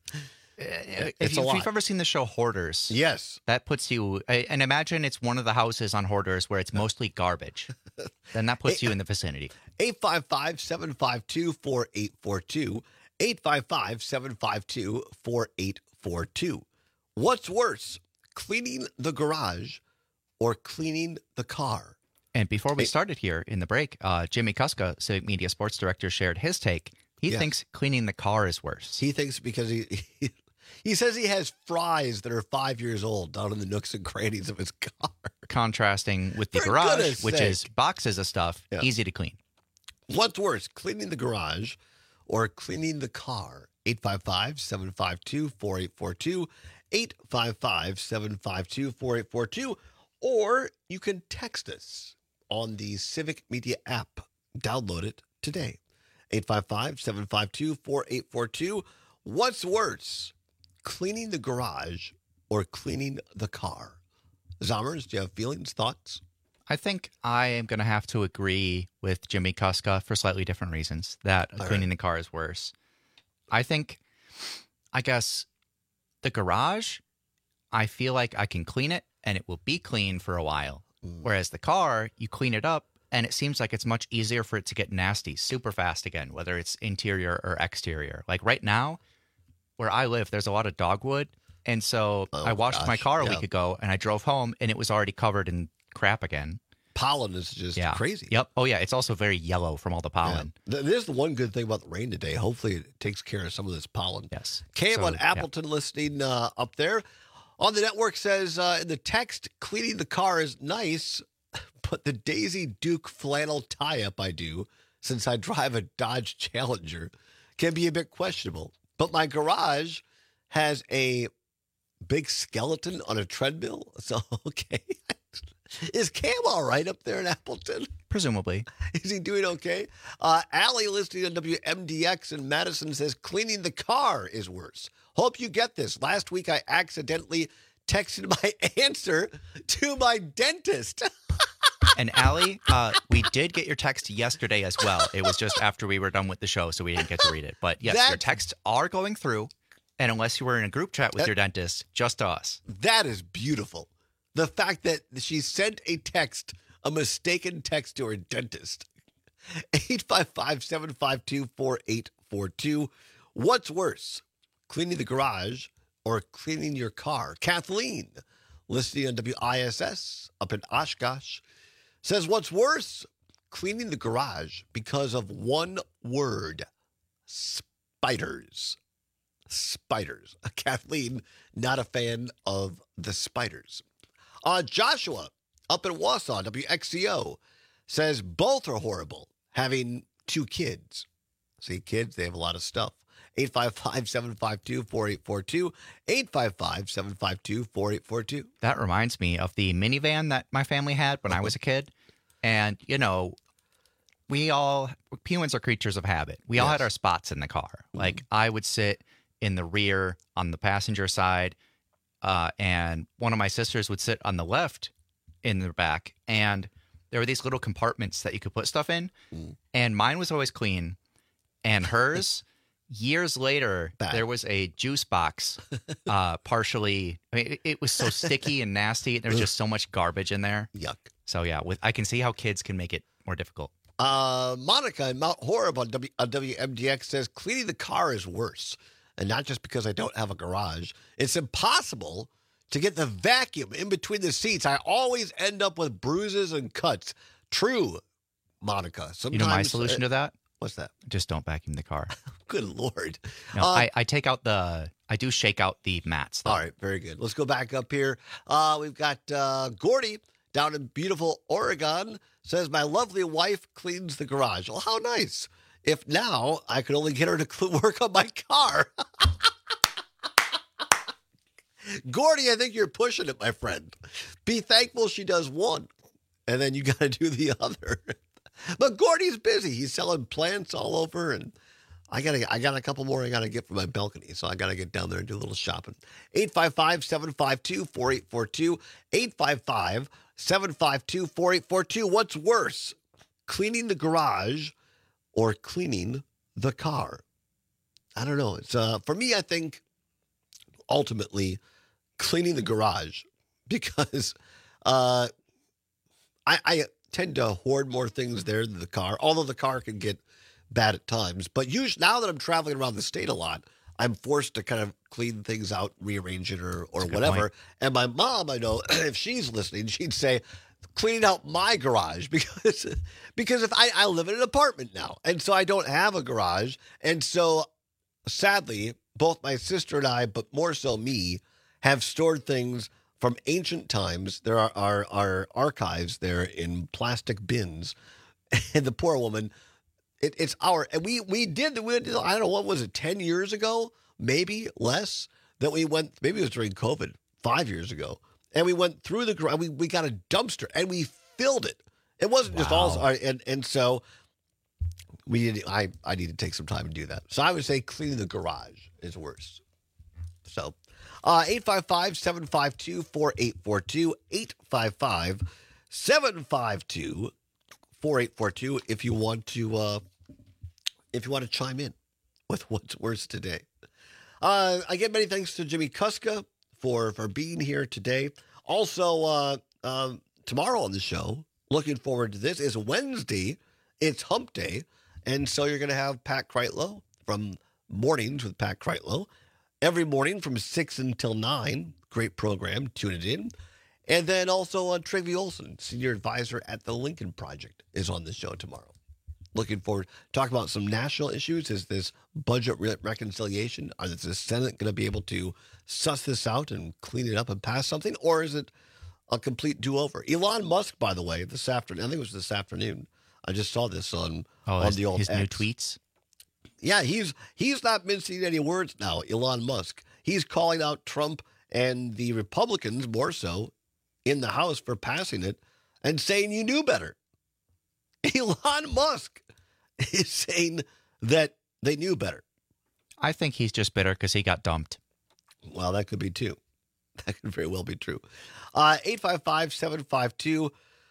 If you've ever seen the show Hoarders, yes, that puts you. And imagine it's one of the houses on Hoarders where it's mostly garbage. Then that puts you in the vicinity. 855-752-4842. 855-752-4842. What's worse, cleaning the garage or cleaning the car? And before we started here in the break, Jimmy Kuska, Civic Media Sports Director, shared his take. He thinks cleaning the car is worse. He thinks because he says he has fries that are 5 years old down in the nooks and crannies of his car. Contrasting with the garage, which is boxes of stuff, easy to clean. What's worse, cleaning the garage or cleaning the car? 855-752-4842, 855-752-4842, or you can text us on the Civic Media app. Download it today. 855-752-4842. What's worse, cleaning the garage or cleaning the car? Zommers, do you have feelings, thoughts? I think I am going to have to agree with Jimmy Kuska for slightly different reasons that cleaning the car is worse. I guess the garage, I feel like I can clean it and it will be clean for a while. Whereas the car, you clean it up and it seems like it's much easier for it to get nasty super fast again, whether it's interior or exterior. Like right now, where I live, there's a lot of dogwood. And so I washed my car a week ago and I drove home and it was already covered in crap again. Pollen is just crazy. Yep. Oh, yeah. It's also very yellow from all the pollen. Yeah. There's the one good thing about the rain today. Hopefully it takes care of some of this pollen. Yes. Cam on Appleton listening up there. On the network says in the text, cleaning the car is nice, but the Daisy Duke flannel tie-up I do, since I drive a Dodge Challenger, can be a bit questionable. But my garage has a big skeleton on a treadmill. So, okay. Is Cam all right up there in Appleton? Presumably. Is he doing okay? Allie listening on WMDX in Madison says cleaning the car is worse. Hope you get this. Last week I accidentally texted my answer to my dentist. And Allie, we did get your text yesterday as well. It was just after we were done with the show, so we didn't get to read it. But yes, your texts are going through. And unless you were in a group chat with your dentist, just to us. That is beautiful. The fact that she sent a mistaken text to her dentist. 855-752-4842. What's worse, cleaning the garage or cleaning your car? Kathleen, listening on WISS up in Oshkosh, says what's worse, cleaning the garage because of one word, spiders. Spiders. Kathleen, not a fan of the spiders. Joshua, up in Wausau, WXCO, says both are horrible, having 2 kids. See, kids, they have a lot of stuff. 855-752-4842, 855-752-4842. That reminds me of the minivan that my family had when I was a kid. And, you know, humans are creatures of habit. We all had our spots in the car. Like, I would sit in the rear on the passenger side, and one of my sisters would sit on the left in the back. And there were these little compartments that you could put stuff in. And mine was always clean. And hers, years later, there was a juice box partially. I mean, it was so sticky and nasty. There was just so much garbage in there. Yuck. So, yeah, I can see how kids can make it more difficult. Monica in Mount Horeb on WMDX says cleaning the car is worse. And not just because I don't have a garage. It's impossible to get the vacuum in between the seats. I always end up with bruises and cuts. True, Monica. Sometimes, you know my solution to that? What's that? Just don't vacuum the car. Good Lord. No, I do shake out the mats, though. All right, very good. Let's go back up here. We've got Gordy down in beautiful Oregon. Says, my lovely wife cleans the garage. Well, how nice. If now I could only get her to work on my car. Gordy, I think you're pushing it, my friend. Be thankful she does one, and then you got to do the other. But Gordy's busy. He's selling plants all over, and I got a couple more I got to get for my balcony, so I got to get down there and do a little shopping. 855-752-4842, 855-752-4842. What's worse, cleaning the garage or cleaning the car? I don't know. It's for me, I think ultimately cleaning the garage, because I tend to hoard more things there than the car. Although the car can get bad at times. But usually, now that I'm traveling around the state a lot, I'm forced to kind of clean things out, rearrange it, or whatever. And my mom, I know, if she's listening, she'd say, cleaning out my garage because if I live in an apartment now, and so I don't have a garage. And so, sadly, both my sister and I, but more so me, have stored things from ancient times. There are our archives there in plastic bins. And the poor woman, it's our, and we did, I don't know, what was it, 10 years ago, maybe less, that we went, maybe it was during COVID, 5 years ago, and we went through the garage, we got a dumpster, and we filled it. It wasn't just all, and so we did, I need to take some time to do that. So I would say cleaning the garage is worse. So, 855-752-4842, 855-752-4842, if you want to chime in with what's worse today. Again, many thanks to Jimmy Kuska for being here today. Also, tomorrow on the show, looking forward to this, is Wednesday. It's Hump Day, and so you're going to have Pat Kreitlow from Mornings with Pat Kreitlow every morning from 6 until 9. Great program. Tune it in. And then also Trygve Olsen, senior advisor at the Lincoln Project, is on the show tomorrow. Looking forward to talk about some national issues. Is this budget reconciliation? Is the Senate going to be able to suss this out and clean it up and pass something? Or is it a complete do-over? Elon Musk, by the way, this afternoon, I think it was this afternoon, I just saw this on the old his X. new tweets? Yeah, he's not mincing any words now, Elon Musk. He's calling out Trump and the Republicans, more so, in the House for passing it and saying you knew better. Elon Musk is saying that they knew better. I think he's just bitter because he got dumped. Well, that could be too. That could very well be true. 855-752-4842.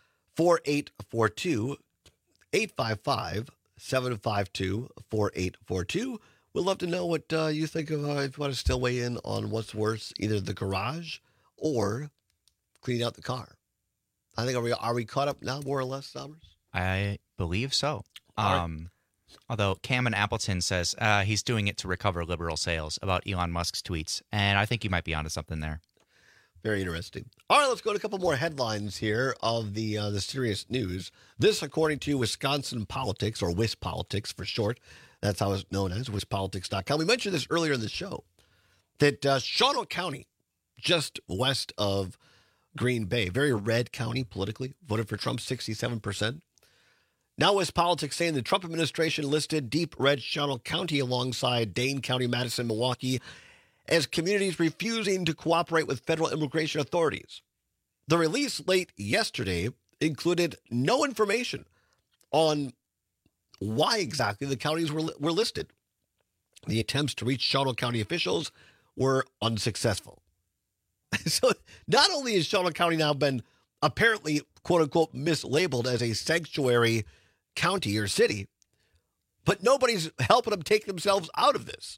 855-752-4842. We'd love to know what you think of, if you want to still weigh in on what's worse, either the garage or clean out the car. I think, are we caught up now, more or less, Summers? I believe so. Although Cam in Appleton says he's doing it to recover liberal sales about Elon Musk's tweets, and I think you might be onto something there. Very interesting. All right, let's go to a couple more headlines here of the serious news. This, according to Wisconsin Politics, or WisPolitics for short. That's how it's known as, wispolitics.com. We mentioned this earlier in the show, that Shawano County, just west of Green Bay, very red county politically, voted for Trump 67%. Now WisPolitics saying the Trump administration listed deep red Shawano County alongside Dane County, Madison, Milwaukee, as communities refusing to cooperate with federal immigration authorities. The release late yesterday included no information on why exactly the counties were listed. The attempts to reach Shawano County officials were unsuccessful. So not only has Shawano County now been apparently, quote unquote, mislabeled as a sanctuary county or city, but nobody's helping them take themselves out of this.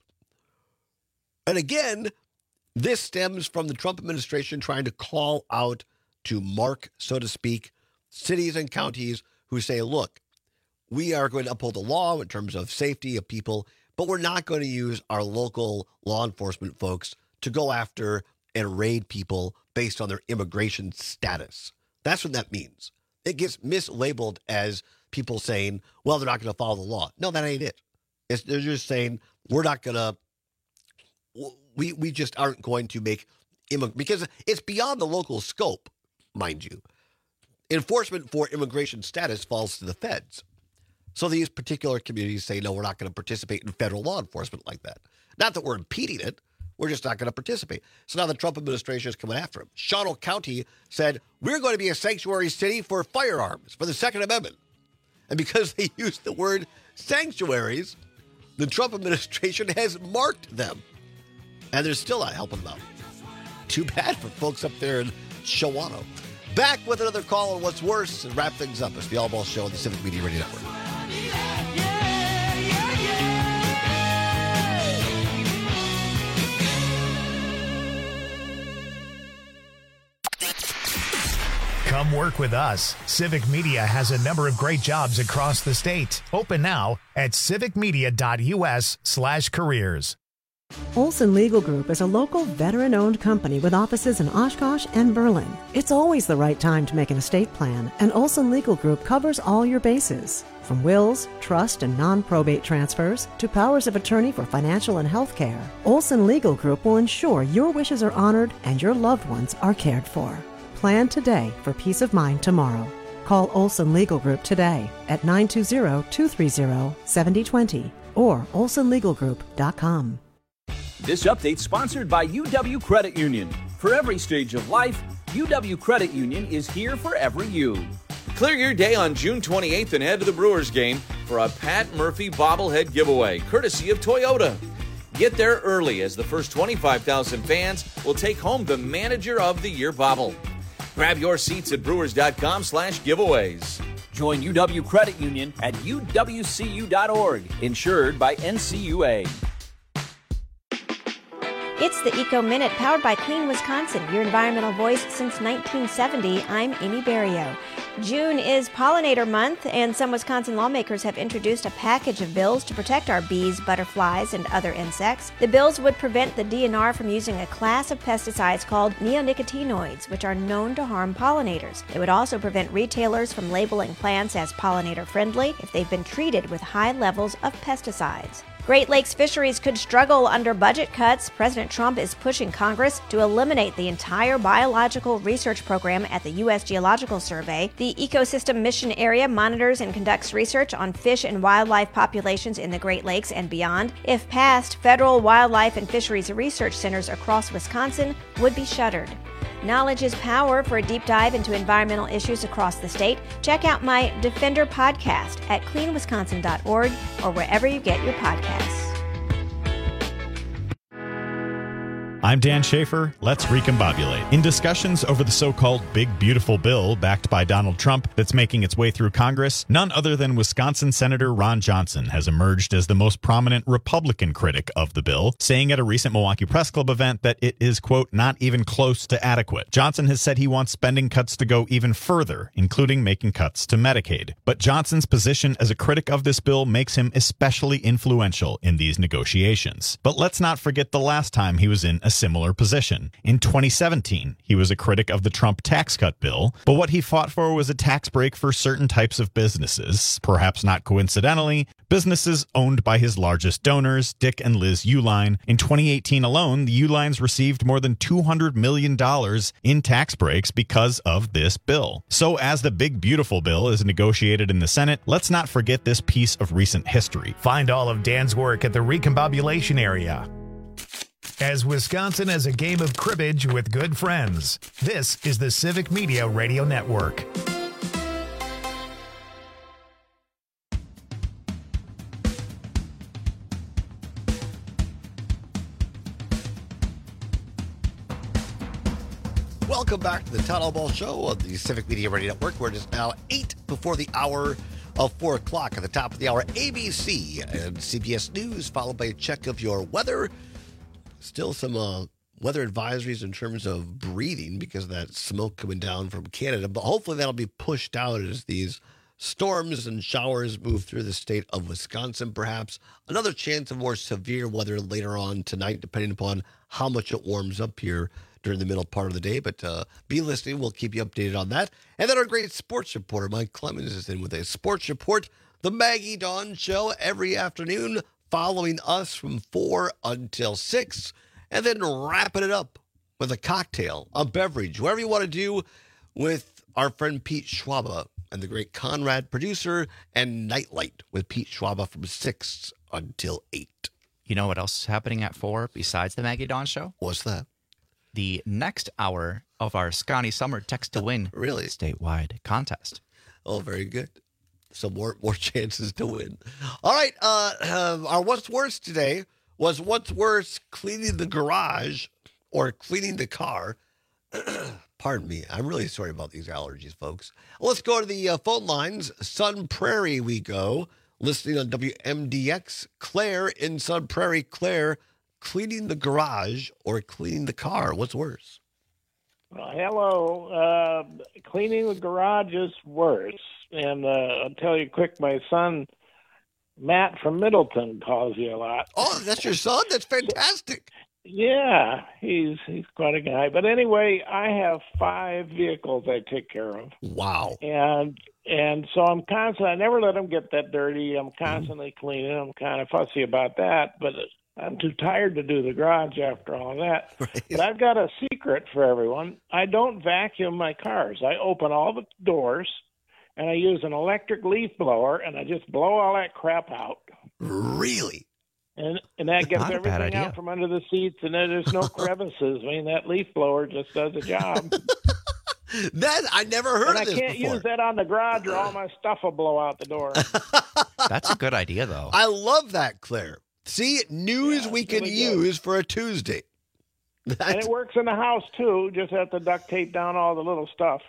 And again, this stems from the Trump administration trying to call out to mark, so to speak, cities and counties who say, look, we are going to uphold the law in terms of safety of people, but we're not going to use our local law enforcement folks to go after and raid people based on their immigration status. That's what that means. It gets mislabeled as people saying, well, they're not going to follow the law. No, that ain't it. They're just saying, we're not going to, we just aren't going to make, because it's beyond the local scope, mind you. Enforcement for immigration status falls to the feds. So these particular communities say, no, we're not going to participate in federal law enforcement like that. Not that we're impeding it. We're just not going to participate. So now the Trump administration is coming after him. Shawano County said, we're going to be a sanctuary city for firearms, for the Second Amendment. And because they used the word sanctuaries, the Trump administration has marked them. And they're still not helping them out. Too bad for folks up there in Shawano. Back with another call on what's worse and wrap things up. It's the All Ball Show on the Civic Media Radio Network. Come work with us. Civic Media has a number of great jobs across the state. Open now at civicmedia.us/careers. Olson Legal Group is a local veteran-owned company with offices in Oshkosh and Berlin. It's always the right time to make an estate plan, and Olson Legal Group covers all your bases. From wills, trust, and non-probate transfers to powers of attorney for financial and health care, Olson Legal Group will ensure your wishes are honored and your loved ones are cared for. Plan today for peace of mind tomorrow. Call Olson Legal Group today at 920-230-7020 or olsonlegalgroup.com. This update sponsored by UW Credit Union. For every stage of life, UW Credit Union is here for every you. Clear your day on June 28th and head to the Brewers game for a Pat Murphy bobblehead giveaway, courtesy of Toyota. Get there early as the first 25,000 fans will take home the Manager of the Year bobble. Grab your seats at brewers.com/giveaways. Join UW Credit Union at uwcu.org, insured by NCUA. It's the Eco Minute, powered by Clean Wisconsin, your environmental voice since 1970. I'm Amy Berrio. June is Pollinator Month, and some Wisconsin lawmakers have introduced a package of bills to protect our bees, butterflies, and other insects. The bills would prevent the DNR from using a class of pesticides called neonicotinoids, which are known to harm pollinators. They would also prevent retailers from labeling plants as pollinator-friendly if they've been treated with high levels of pesticides. Great Lakes fisheries could struggle under budget cuts. President Trump is pushing Congress to eliminate the entire biological research program at the U.S. Geological Survey. The Ecosystem Mission Area monitors and conducts research on fish and wildlife populations in the Great Lakes and beyond. If passed, federal wildlife and fisheries research centers across Wisconsin would be shuttered. Knowledge is power. For a deep dive into environmental issues across the state, check out my Defender podcast at cleanwisconsin.org or wherever you get your podcasts. I'm Dan Schaefer. Let's recombobulate. In discussions over the so-called Big Beautiful Bill backed by Donald Trump that's making its way through Congress, none other than Wisconsin Senator Ron Johnson has emerged as the most prominent Republican critic of the bill, saying at a recent Milwaukee Press Club event that it is, quote, not even close to adequate. Johnson has said he wants spending cuts to go even further, including making cuts to Medicaid. But Johnson's position as a critic of this bill makes him especially influential in these negotiations. But let's not forget the last time he was in a similar position. In 2017, he was a critic of the Trump tax cut bill, but what he fought for was a tax break for certain types of businesses, perhaps not coincidentally, businesses owned by his largest donors, Dick and Liz Uihlein. In 2018 alone, the Uihleins received more than $200 million in tax breaks because of this bill. So as the Big Beautiful Bill is negotiated in the Senate, let's not forget this piece of recent history. Find all of Dan's work at the Recombobulation Area. As Wisconsin is a game of cribbage with good friends, this is the Civic Media Radio Network. Welcome back to the Todd Albaugh Show on the Civic Media Radio Network, where it is now 8 before the hour of 4 o'clock. At the top of the hour, ABC and CBS News, followed by a check of your weather. Still some weather advisories in terms of breathing because of that smoke coming down from Canada. But hopefully that'll be pushed out as these storms and showers move through the state of Wisconsin. Perhaps another chance of more severe weather later on tonight, depending upon how much it warms up here during the middle part of the day. But be listening. We'll keep you updated on that. And then our great sports reporter, Mike Clemens, is in with a sports report. The Maggie Dawn Show every afternoon, following us from 4 until 6, and then wrapping it up with a cocktail, a beverage, whatever you want to do with our friend Pete Schwaba and the great Conrad producer, and Nightlight with Pete Schwaba from 6 until 8. You know what else is happening at 4 besides the Maggie Dawn Show? What's that? The next hour of our Scotty Summer Text to Win really statewide contest. Oh, very good. So more chances to win. All right, our What's Worse today was what's worse, cleaning the garage or cleaning the car. Pardon me. I'm really sorry about these allergies, folks. Let's go to the phone lines. Sun Prairie we go. Listening on WMDX. Claire in Sun Prairie. Claire, cleaning the garage or cleaning the car? What's worse? Well, hello. Cleaning the garage is worse. And I'll tell you quick, my son, Matt from Middleton, calls you a lot. Oh, that's your son? That's fantastic. Yeah, he's quite a guy. But anyway, I have 5 vehicles I take care of. Wow. And so I'm constantly, I never let them get that dirty. I'm constantly cleaning. I'm kind of fussy about that, but I'm too tired to do the garage after all that. Right. But I've got a secret for everyone. I don't vacuum my cars. I open all the doors, and I use an electric leaf blower, and I just blow all that crap out. Really? And that gets everything out from under the seats, and then there's no crevices. I mean, that leaf blower just does a job. That I never heard and of this I can't before. use that on the garage, or all my stuff will blow out the door. That's a good idea, though. I love that, Claire. See, news we can use for a Tuesday. And it works in the house, too. Just have to duct tape down all the little stuff.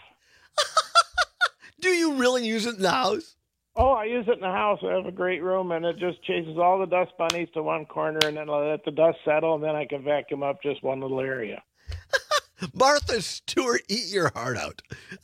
Do you really use it in the house? Oh, I use it in the house. I have a great room, and it just chases all the dust bunnies to one corner, and then I let the dust settle, and then I can vacuum up just one little area. Martha Stewart, eat your heart out.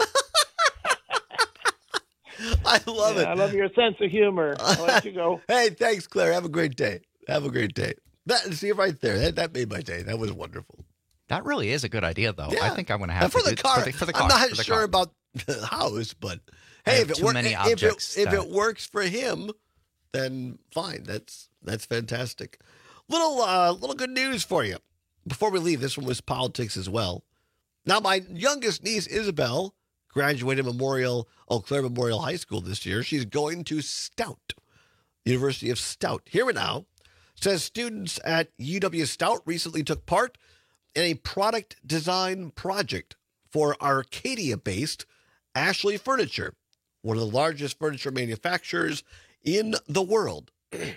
I love it. I love your sense of humor. I'll let you go. Hey, thanks, Claire. Have a great day. Have a great day. See you right there. That made my day. That was wonderful. That really is a good idea, though. Yeah. I think I'm going to have for to the car. For the car. I'm not for the sure car. about the house, but hey, if it works for him, then fine. That's fantastic. Little good news for you. Before we leave, this one was politics as well. Now, my youngest niece, Isabel, graduated Eau Claire Memorial High School this year. She's going to Stout, University of Stout. Here and now, says students at UW Stout recently took part in a product design project for Arcadia-based Ashley Furniture, one of the largest furniture manufacturers in the world.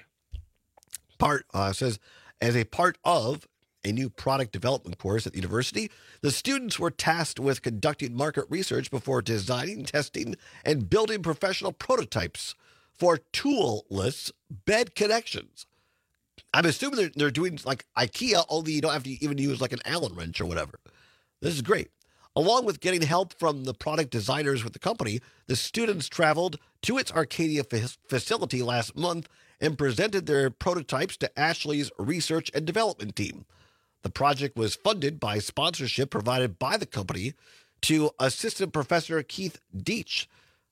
Says, as a part of a new product development course at the university, the students were tasked with conducting market research before designing, testing, and building professional prototypes for toolless bed connections. I'm assuming they're doing like IKEA, only you don't have to even use like an Allen wrench or whatever. This is great. Along with getting help from the product designers with the company, the students traveled to its Arcadia facility last month and presented their prototypes to Ashley's research and development team. The project was funded by sponsorship provided by the company to Assistant Professor Keith Deitch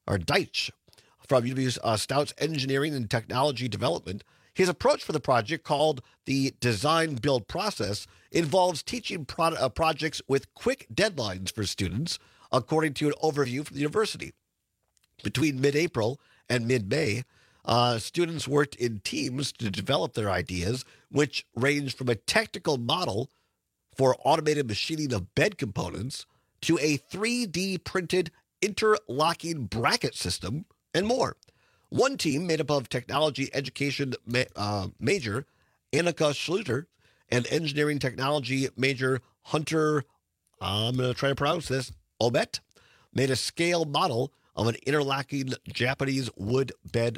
from UW Stout's Engineering and Technology Development. His approach for the project, called the Design Build Process, involves teaching projects with quick deadlines for students, according to an overview from the university. Between mid-April and mid-May, students worked in teams to develop their ideas, which ranged from a technical model for automated machining of bed components to a 3D printed interlocking bracket system and more. One team, made up of technology education major Annika Schluter and engineering technology major Hunter, I'm going to try to pronounce this, Obet, made a scale model of an interlocking Japanese wood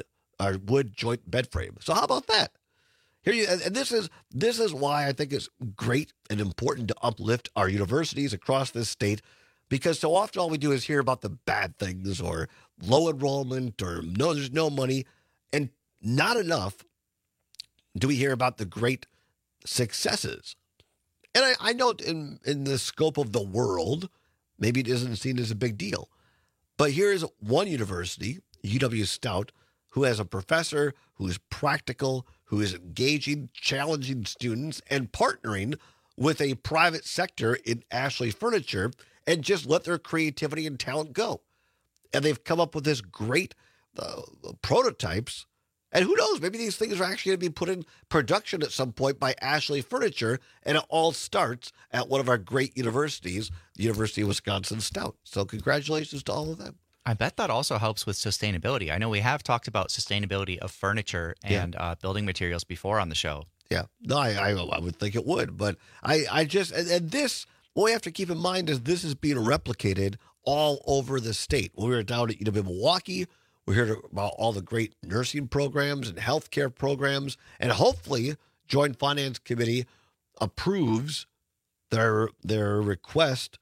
joint bed frame. So how about that? And this is why I think it's great and important to uplift our universities across this state, because so often all we do is hear about the bad things or low enrollment or no, there's no money, and not enough do we hear about the great successes. And I know in the scope of the world, maybe it isn't seen as a big deal. But here's one university, UW Stout, who has a professor who is practical, who is engaging, challenging students, and partnering with a private sector in Ashley Furniture, and just let their creativity and talent go. And they've come up with this great prototypes. And who knows, maybe these things are actually going to be put in production at some point by Ashley Furniture, and it all starts at one of our great universities, the University of Wisconsin Stout. So congratulations to all of them. I bet that also helps with sustainability. I know we have talked about sustainability of furniture and building materials before on the show. Yeah, no, I would think it would, but I just, and this, what we have to keep in mind is this is being replicated all over the state. When we were down at UW Milwaukee, we heard about all the great nursing programs and healthcare programs, and hopefully Joint Finance Committee approves their request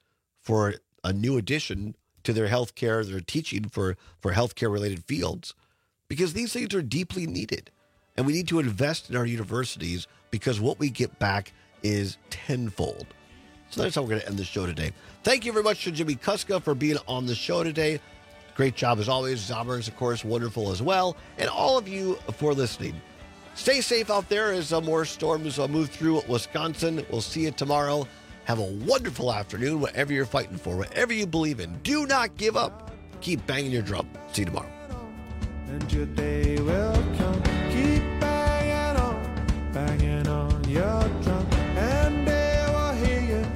for a new addition to their healthcare, their teaching for healthcare related fields, because these things are deeply needed. And we need to invest in our universities because what we get back is tenfold. So that's how we're going to end the show today. Thank you very much to Jimmy Kuska for being on the show today. Great job as always. Zombers, of course, wonderful as well. And all of you for listening. Stay safe out there as more storms move through Wisconsin. We'll see you tomorrow. Have a wonderful afternoon, whatever you're fighting for, whatever you believe in. Do not give up. Keep banging your drum. See you tomorrow. And your day will come. Keep banging on your drum, and they will hear you.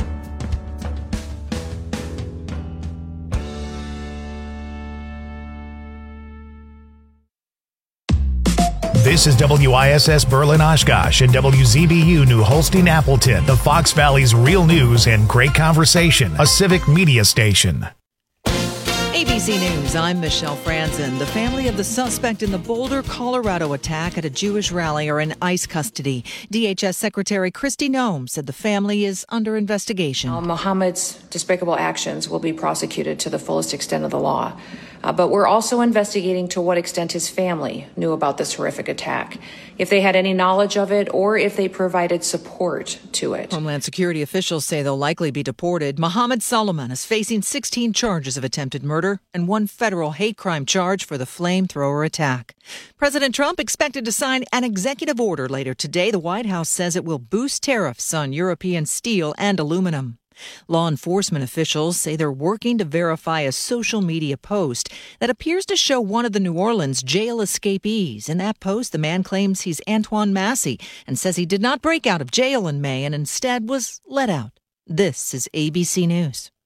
This is WISS Berlin Oshkosh and WZBU New Holstein Appleton, the Fox Valley's real news and great conversation, a civic media station. ABC News, I'm Michelle Franzen. The family of the suspect in the Boulder, Colorado attack at a Jewish rally are in ICE custody. DHS Secretary Kristi Noem said the family is under investigation. Mohammed's despicable actions will be prosecuted to the fullest extent of the law. But we're also investigating to what extent his family knew about this horrific attack, if they had any knowledge of it, or if they provided support to it. Homeland Security officials say they'll likely be deported. Mohammed Solomon is facing 16 charges of attempted murder and 1 federal hate crime charge for the flamethrower attack. President Trump expected to sign an executive order later today. The White House says it will boost tariffs on European steel and aluminum. Law enforcement officials say they're working to verify a social media post that appears to show one of the New Orleans jail escapees. In that post, the man claims he's Antoine Massey and says he did not break out of jail in May and instead was let out. This is ABC News.